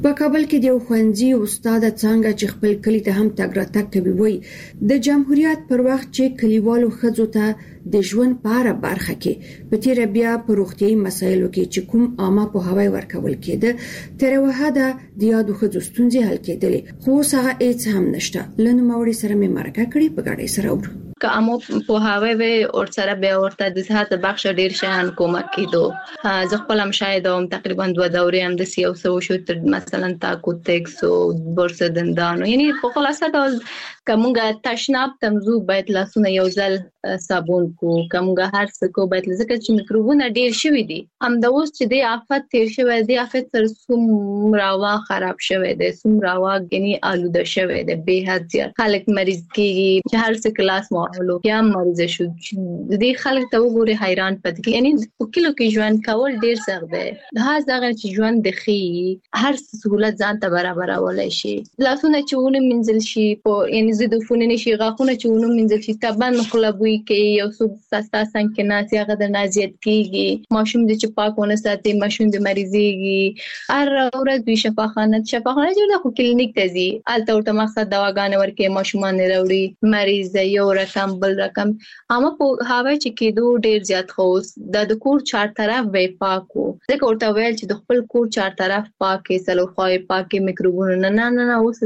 په کابل کې د خوندزي استاد څنګه چې خپل کلی ته هم تګ راتګ کوي وای د جمهوریت پر وخت چې کلیوالو خځو ته د ژوند په اړه برخه کې په تیر بیا په روغتيایي مسایلو کې چې کوم عامه په هواي ورکول کېده تر وهدا د یادو خځو ستونزې حل کېدلې خو څنګه هیڅ هم نشته لنو موري سره مې مرکه کړې په ګډه سره ورو که امو په هاوی و اور سره به ورته د صحت بخش ډیر شان کومک کیدو زه خپل هم شاید هم تقریبا 2 دورې هم د سیاسو شو مثلا تاکو تکس او برس دندانو یعنی په خلاصه ډول کومه تشناب تمزو باید لاسونه یو ځل صابون کو کومه هر څه کو باید ځکه چې میکروبونه ډیر شوي دي هم د اوس چې د آفت تیر شوی دی آفت سره سومراوا خراب شوی دی سومراوا غني آلوده شوی دی به حد زیات خلک مریض کیږي چې هر څه کلاس ماحول یا مریض شو د خلک ته وګوري حیران پد کی یعنی په کلو کې ژوند کول ډیر سخت دی دا ځکه چې ژوند د خي هر سہولت ځان ته برابر ولای شي لاسونه چونه منزل شي په یعنی زدفونه نشي غاخونه چونه منزل شي تبان مخلبوي کې یو څو اساساً کې ناسي هغه د نازیت کیږي ماشوم د چپاکونه ساتي ماشوم د مریضيږي هر ورځ دوی شفاخانه جوړه خو کلینیک ته ځي الته ورته مقصد دواګانې ورکې ماشومان وروړي مریض یو رقم بل رقم اما په هاوی چې کېدو ډیر زیات خوس د کور چار طرف وې پاکو ځکه ورته ویل چې د خپل کور چار طرف پاکې سلو خوای پاکې میکروبونه نه اوس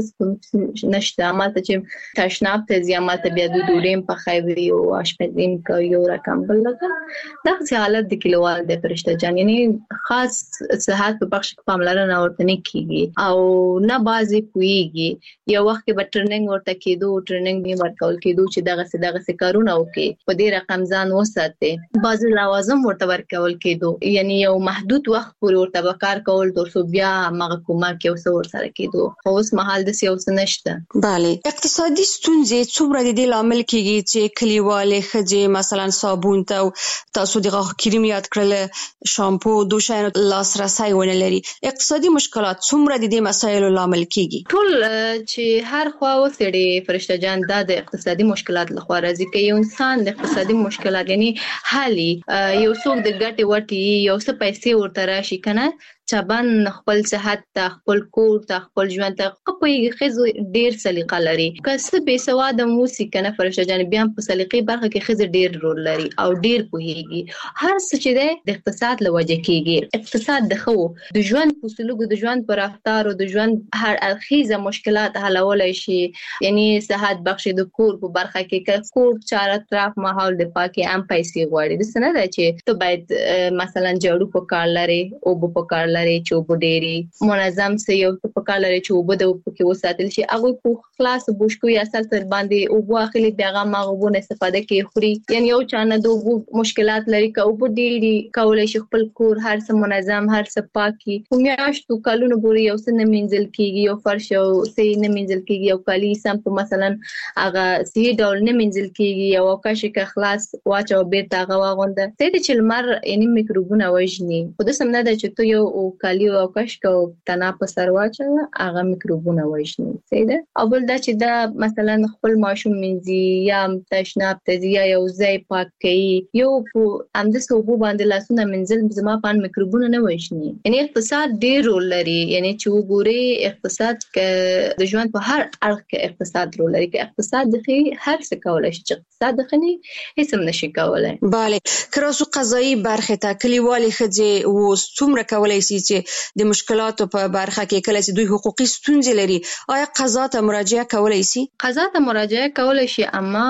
نشته ماته چې تشناب ته زیامات بیا د دوړم په خوي او اشپزیم کوي یو رقم بل رقم دغه حالت د کلیوال د فرشته جان یعنی خاص صحت په بخش پاملرنه ورته نه کیږي او نه بازي پويږي یو وخت کې بټرننګ ورته کېدو ټریننګ به ورکول کېدو چې دغه کارونه وکي په دې رقم ځان وساتي بعض لوازم ورته ورکول کېدو یعنی یو محدود وخت پورې ورته کار کول ترڅو بیا هغه کومه کې اوس ورسره کېدو اوس مهال د سیاست نشته bale اقتصادي ستونزې څومره د دې لامل کېږي چې کلیوالې خځې مثلا صابون ته تاسو دغه کریم یاد کړل شامپو دوشاینو لاسرسي ونه لري اقتصادي مشکلات څومره د دې مسایلو لامل کېږي ټول چې هر خوا وسړي فرشته جان د اقتصادي مشکلات لخوا راځي کې یو انسان د اقتصادي مشکلات یعنی حالي یو څوک د ګټي وټي یو څه پیسې ورته راشي کنه چبان خپل صحت ته خپل کور ته خپل ژوند ته خپل خزو ډیر سلیقه لري کسب به سواد موسی کنه فرشته جان بیا په سلیقې برخه کې خزو ډیر رول لري او ډیر پوهیږي هر څه چې د اقتصاد لوجه کېږي اقتصاد د خو د ژوند په سلوک د ژوند پر رفتار او د ژوند هر اخیزه مشکلات حلولای شي یعنی صحت بخش د کور په برخه کې کور چار اطراف ماحول د پاکي ام پیسې غواړي د سند چې ته باید مثلا جوړو په کار لري او په کار چې وبډيري منظم سي یو په کال لري چې وبد او کې وساتل شي هغه په خلاص بوشکو یا اصل تر باندې او واخلي بیاغه ماغوبونه استفاده کوي خوري یعنی یو چانه دوه مشکلات لري که وبډيري کولای شي خپل کور هر څه منظم هر څه پاکي میاشتو کلونو پورې یو څه نه منځل کیږي یو فرش او سي نه منځل کیږي یو کالي سم په مثلا هغه سي ډول نه منځل کیږي یو کاش کې خلاص واچو بیرته هغه واغونده ته چې لمر یعنی میکروبونه وژني خو د سم نه د چې تو یو کالی او کاش کو تنا په سر واچو هغه میکروبونه وژني سیده او بل دا چې دا مثلا خپل ماشوم منځي یا تشناب تزیا یو ځای پاک کوي یو امد صوبو باندې لاسونه منځل زما پان میکروبونه نه وژني یعنی اقتصاد ډیر رول لري یعنی چې وګوري اقتصاد ک د ژوند په هر اړخ کې اقتصاد رول لري ک اقتصاد د هر څه کولای شي اقتصاد د خني هیڅ هم نشي کولای bale کراسو قضایي برخه ته کلیوالي خځې و څومره کولای شي چې د مشکلاتو په برخه کې کله چې دوی حقوقي ستونزې لري آیا قضا ته مراجعه کولای شي قضا ته مراجعه کولای شي اما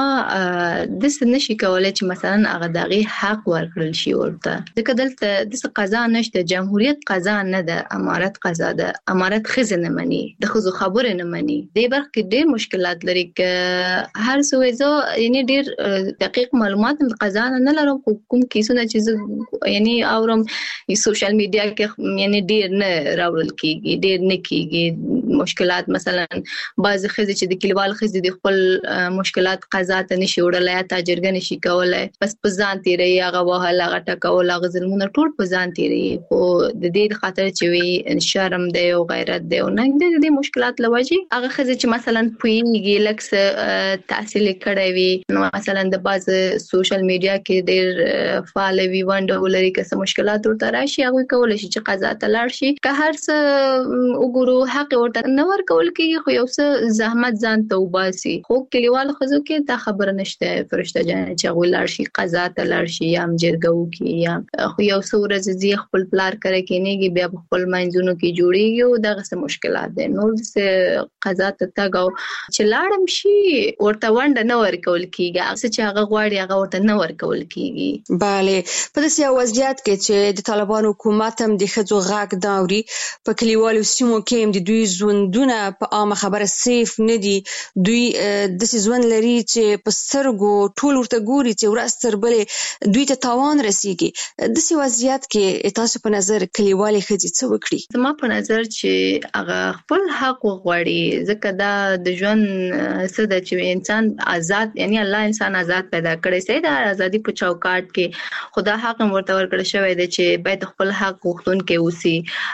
د څه نشي کولای چې مثلا هغه دغه حق ورکړل شي ورته ځکه دلته د قضا نشته جمهوریت قضا نه ده امارت قضا ده امارت خزه نه مني د خزو خبره نه مني د برخه کې ډېر مشکلات لري ک هر څه وځو یعنی ډېر دقیق معلومات قضا نه لرم کوم کیسونه چې یعنی اورم سوشل میډیا کې یعنی ډیر نه راول کیږي ډیر نه کیږي مشکلات مثلا بعض خزي چې د کلیوال خزي د خپل مشکلات قضا ته نشي وړلای یا تاجرګه نشي کولای بس په ځان تیری هغه وهله هغه ټکول هغه ظلمونه ټول په ځان تیری خو د دې خاطر چې وي شرم دی او غیرت دی او نه د دې مشکلات لوجي هغه خزي چې مثلا پویږي لکه تحصیل کړی وي نو مثلا د باز سوشل میډیا کې ډېر فعال وي ونډه ولري که مشکلات ورته راشي هغه کول شي چې قضا ته لاړ شي که هر څه وګورو حق ورته نه ورکول کیږي خو یو څه زحمت ځان ته وباسي خو کلیوال خزو کې دا خبره نشته فرشته جان چې هغه لاړ شي قضا ته لاړ شي یا جرګو کې یا خو یو څو ورځې زی خپل پلار کوي کېنیږي بیا خپل منځونو کې جوړیږي او دغه څه مشکلات دي نو څه قضا ته تاګو چې لاړم شي ورته ونډه نه ورکول کیږي هغه چې هغه غواړي هغه ورته نه ورکول کیږي bale په داسې وضعیت کې چې د طالبانو حکومت هم د خځو غاګ داوري په کلیوالو سیمو کې هم د دوی ژوندونه په عامه خبره سیف نه دي دوی د ژوند لري چې په سترګو ټول ورته ګوري چې ورستر بلې دوی ته تاوان رسیږي د داسې وضعیت کې تاسو په نظر کلیوالي خځې څه وکړي زما په نظر چې هغه خپل حق وغواړي ځکه دا د ژوند څه د چې انسان آزاد یعنی الله انسان آزاد پیدا کړی سي د ازادي په چوکاټ کې خدا حق ورته ورکړی شوی دی چې باید خپل حق غوښتونکي اوسي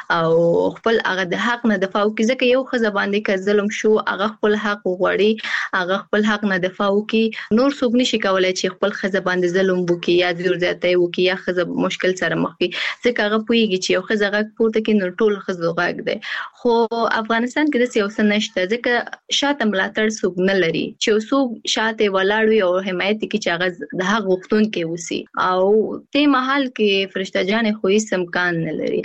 او خپل هغه د حق نه دفاع وکړي ځکه یو خزه باندې که ظلم شو هغه خپل حق وغواړي هغه خپل حق نه دفاع وکړي نور څوک نشي کولای چې خپل خزه باندې ظلم وکړي یا زور زیاتی وکړي یا خزه مشکل سره مخ وي ځکه هغه پوهیږي چې یو خزه غږ پورته کوي نو ټول خزو غږ دی خو افغانستان کې د سیاست نشته ځکه شاته ملاتړ څوک نه لري چې څوک شاته ولاړ وي او حمایت کوي چې هغه د حق غوښتونکي اوسي او ته محل کې فرشته جان خو هیڅ امکان نه لري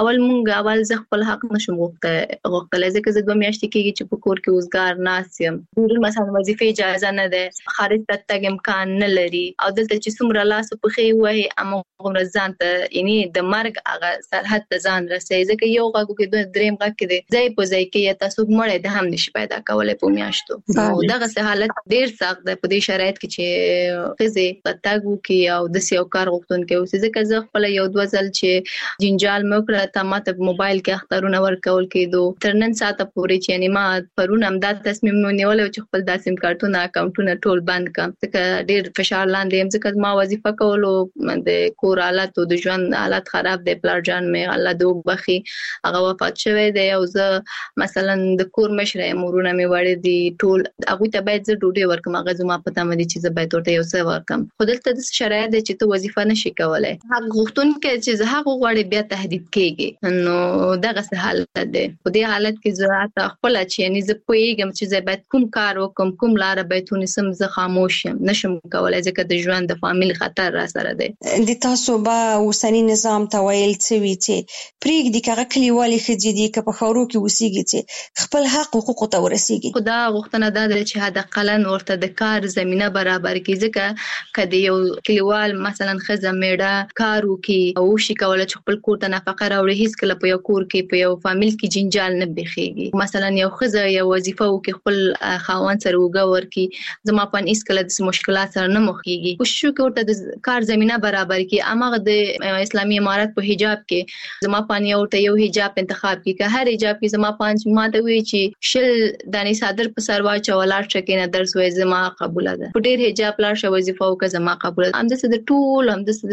اول زه خپل حق نشم غوښتلای ځکه زه 2 میاشتې کېږي چې په کور کې اوسګار ناسم ډېر مثلا وظیفه اجازه نه ده خارج ته تګ امکان نه لري او دلته چې څومره لاس په خې وای امغه ځان ته یعنی د مرګ هغه سرحد ته ځان رسي ځکه یو غږ کې دریم غږ کې دی ځای په ځای کې تاسو مړې ده هم نشي پیدا کولای په میاشتو نو دغه حالت ډېر سخت ده په دې شرایط کې چې خزه پتاګو کې او د سیو کار غوښتونکي اوسې ځکه زه خپل یو 2 ځل چې جنجال مې کړ ته ماته موبایل کې اخترونه ورکول کېدو تر نن ساعته پورې چې یعنی ما پرون هم دا تصمیم نیول چې خپل د سیم کارتونه اکاونټونه ټول بند کړم ځکه ډېر فشار لاندې هم ځکه ما وظیفه کولو د کور حالت او د ژوند حالت خراب دی پلار جان مې الله دې وبخي هغه وفات شوی دی او زه مثلا د کور مشره امورونه مې وړي دي ټول هغه ته باید زه ډوډۍ ورکم هغه زما پته مې دي چې زه باید ورته یو څه ورکم خو دلته د شرایط چې ته وظیفه نشي کولای حق غوښتونکي چې زه حق غواړي بیا تهدید کیږي نو دغه څه حالت ده په دې حالت کې زه خپل چې یعنی زه پوهیږم چې زه باید کوم کار وکم کوم لار باید ونیسم زه خاموش یم نشم کولای ځکه د ژوند د فامیل خطر را سره ده د تاسو به اوسنی نظام ته ویل څه وی چې پریږدي کغه کلیوالي خځې دي که په خورو کې وسیږي چې خپل حق حقوق ته ورسیږي خدا غوښتنه ده چې حد قلن ورته د کار زمينه برابر کړي ځکه کله یو کلیوال مثلا خزه میډه کار وکي او شي کولای چې خپل کور ته نفقه راوړي هیڅ کله په یو کور کې په یو فامیل کې جنجال نه بخيږي مثلا یو خزه یو وظیفه وکي خپل خاوند سره وګور کی زما په هیڅ کله د مشکلات سره نه مخکېږي کوشش وکړ ته د کار زمينه برابر کړي امغه د اسلامي امارات په حجاب کې زما په یو حجاب انتخاب کړي که هر حجاب کې زما په ماته وی چې شل دانی صادر په سر واچ ولار چکه نه درس وې زما قبول ده په ډېر حجاب لار شو وظیفه وکړه زما قبول هم د ټول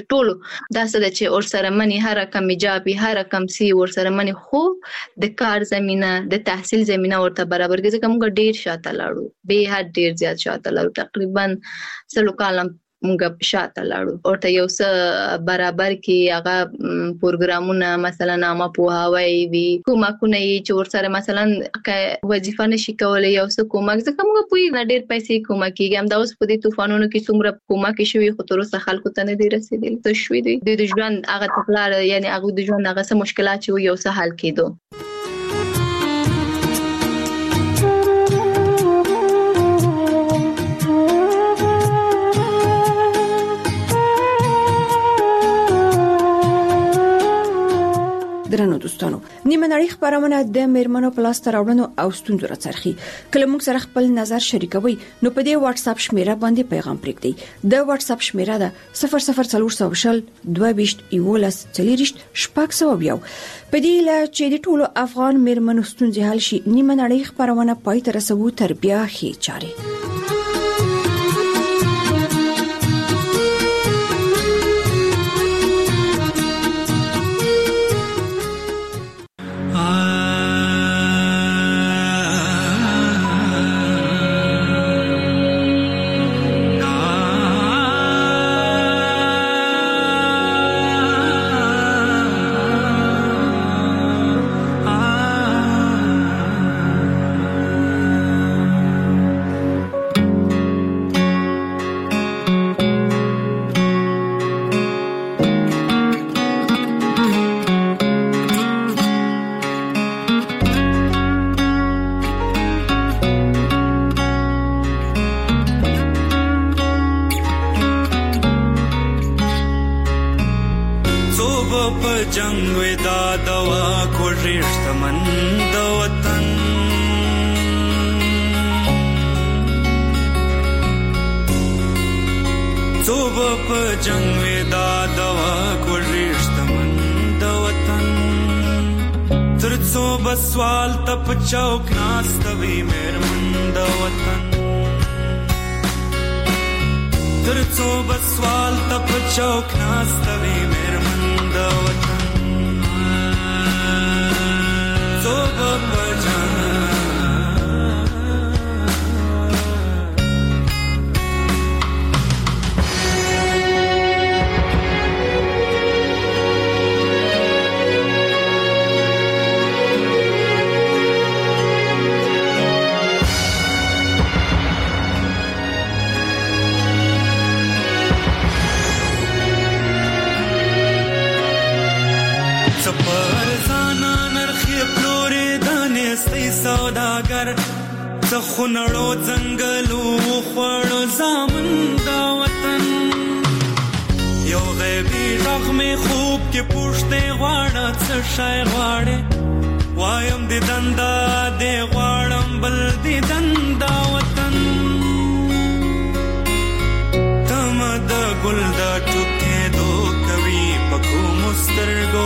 دا څه د چې اور سره منی هر کم حجاب هر کم سی ور سره منی خو د کار زمينه د تحصیل زمينه ورته برابر کې ځکه موږ ډېر شاته لاړو به حد ډېر زیات شاته لاړو تقریبا 100 کال موږ شاته لاړو ورته یو څه برابر کې هغه پروګرامونه مثلا نامه پوهاوي وي کومکونه چې ور سره مثلا وظیفه نشي کولای یو څه کومک ځکه موږ پوي ډېر پیسې کومک کیږي هم دا اوس په دې طوفانونو کې څومره کومک شوی خو تر اوسه خلکو ته نه دی رسیدلی ته شوی دی د ژوند هغه تکلار یعنی هغه د ژوند هغه څه مشکلات چې یو څه حل کېدو درنو دوستانو نیمه نړۍ خبرونه د میرمنو په لاس راوړنو او ستونزو راڅرخي. کله موږ سره خپل نظر شریکوي نو په دې واتس اپ شمیره باندې پیغام پرېږدئ. د واتس اپ شمیره ده 00400 22 11 40 شپږ. په دې لا چې د ټولو افغان میرمنو ستونزې حل شي، نیمه نړۍ خبرونه پای ته رسوو تر بیا خې چاري. سوال تپ چوک ناستوي میرمن د وطن ترڅو بسوال تپ چوک ناستوي میرمن د وطن زوب بجان سوداګر څخونړو ځنګلو خوړو زامن دا وطن یو غیبی رغم خوب کې پوښتې غواړه څه شای غواړې وایم د دندا د غواړم بل د دندا وطن تم د ګل د ټوکې دو کوي پکو مسترګو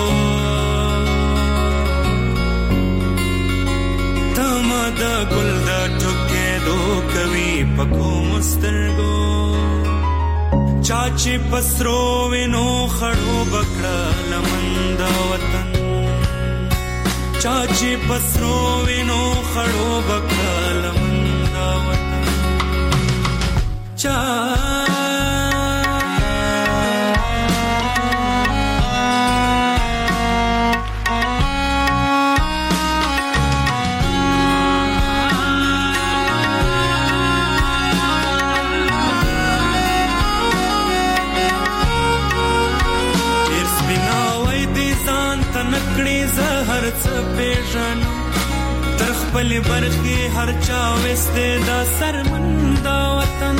د ګل د ټوکې دو کوي پکو مسترګو چاچی پسرو وینو خړو بکړه لمن د وطن چاچی پسرو وینو خړو بکړه لمن د وطن چا خپل برخي هر چا وسته دا سرمندا وطن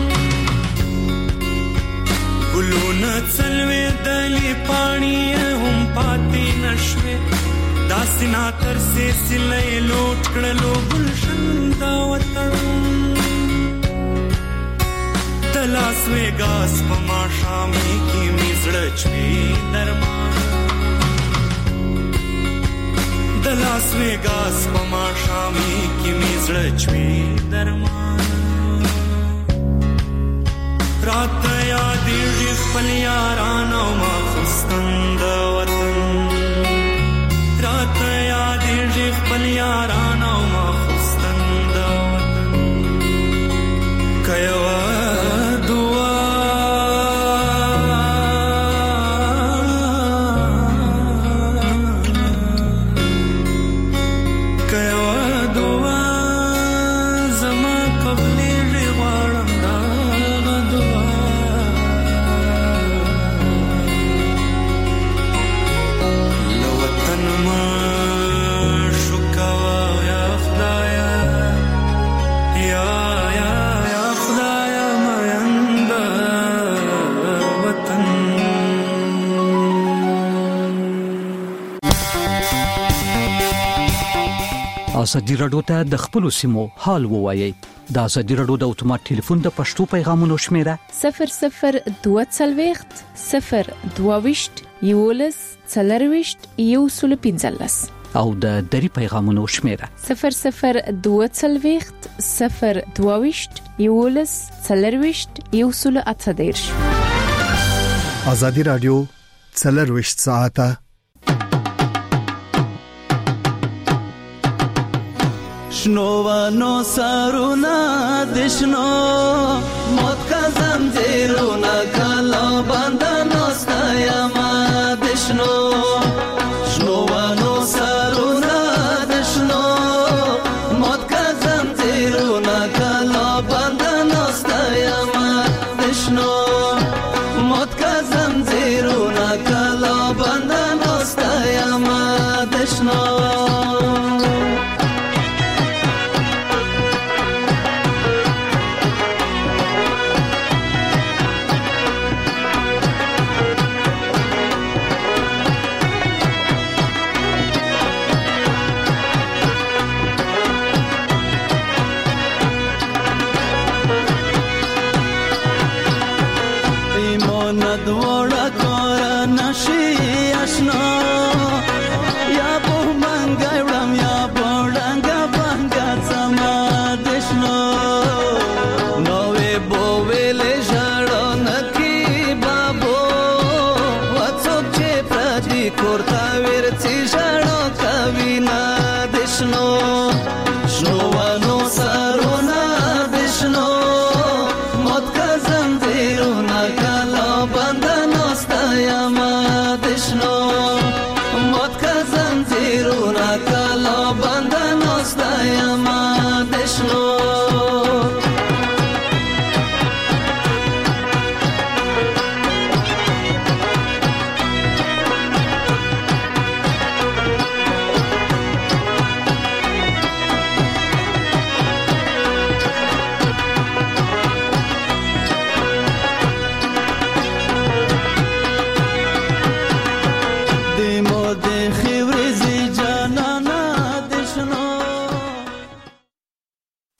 ګلونه څلوي دلی پانی هم پاتې نشوي دا سینا تر سلسله لوټ کړلو گلشن دا وطن د لاس وګاس په ما شامي کې میزړه چوي درمان د لاس وګاس په ما شامي کې میزړه چوي درمان رات یادېږي خپل یاران او ما خستن د وطن رات یادېږي خپل یاران او ما خستن د وطن کيوا دعا ازادي رادیو ته د خپل سیمو حال ووایي. د ازادي رادیو د اتومات ټلیفون د پښتو پیغامونو شمیره 0022 022 11 115 او د دری پیغامونو شمیره 0022 022 11 118. ازادي رادیو 24 ساعته شنوانو سارونا دشنو موت کا زنجیرونا کلا باندنو ستایما دشنو شنوانو سارونا دشنو موت کا زنجیرونا کلا باندنو ستایما دشنو موت کا زنجیرونا کلا باندنو ستایما دشنو Shno, shno, no, saro.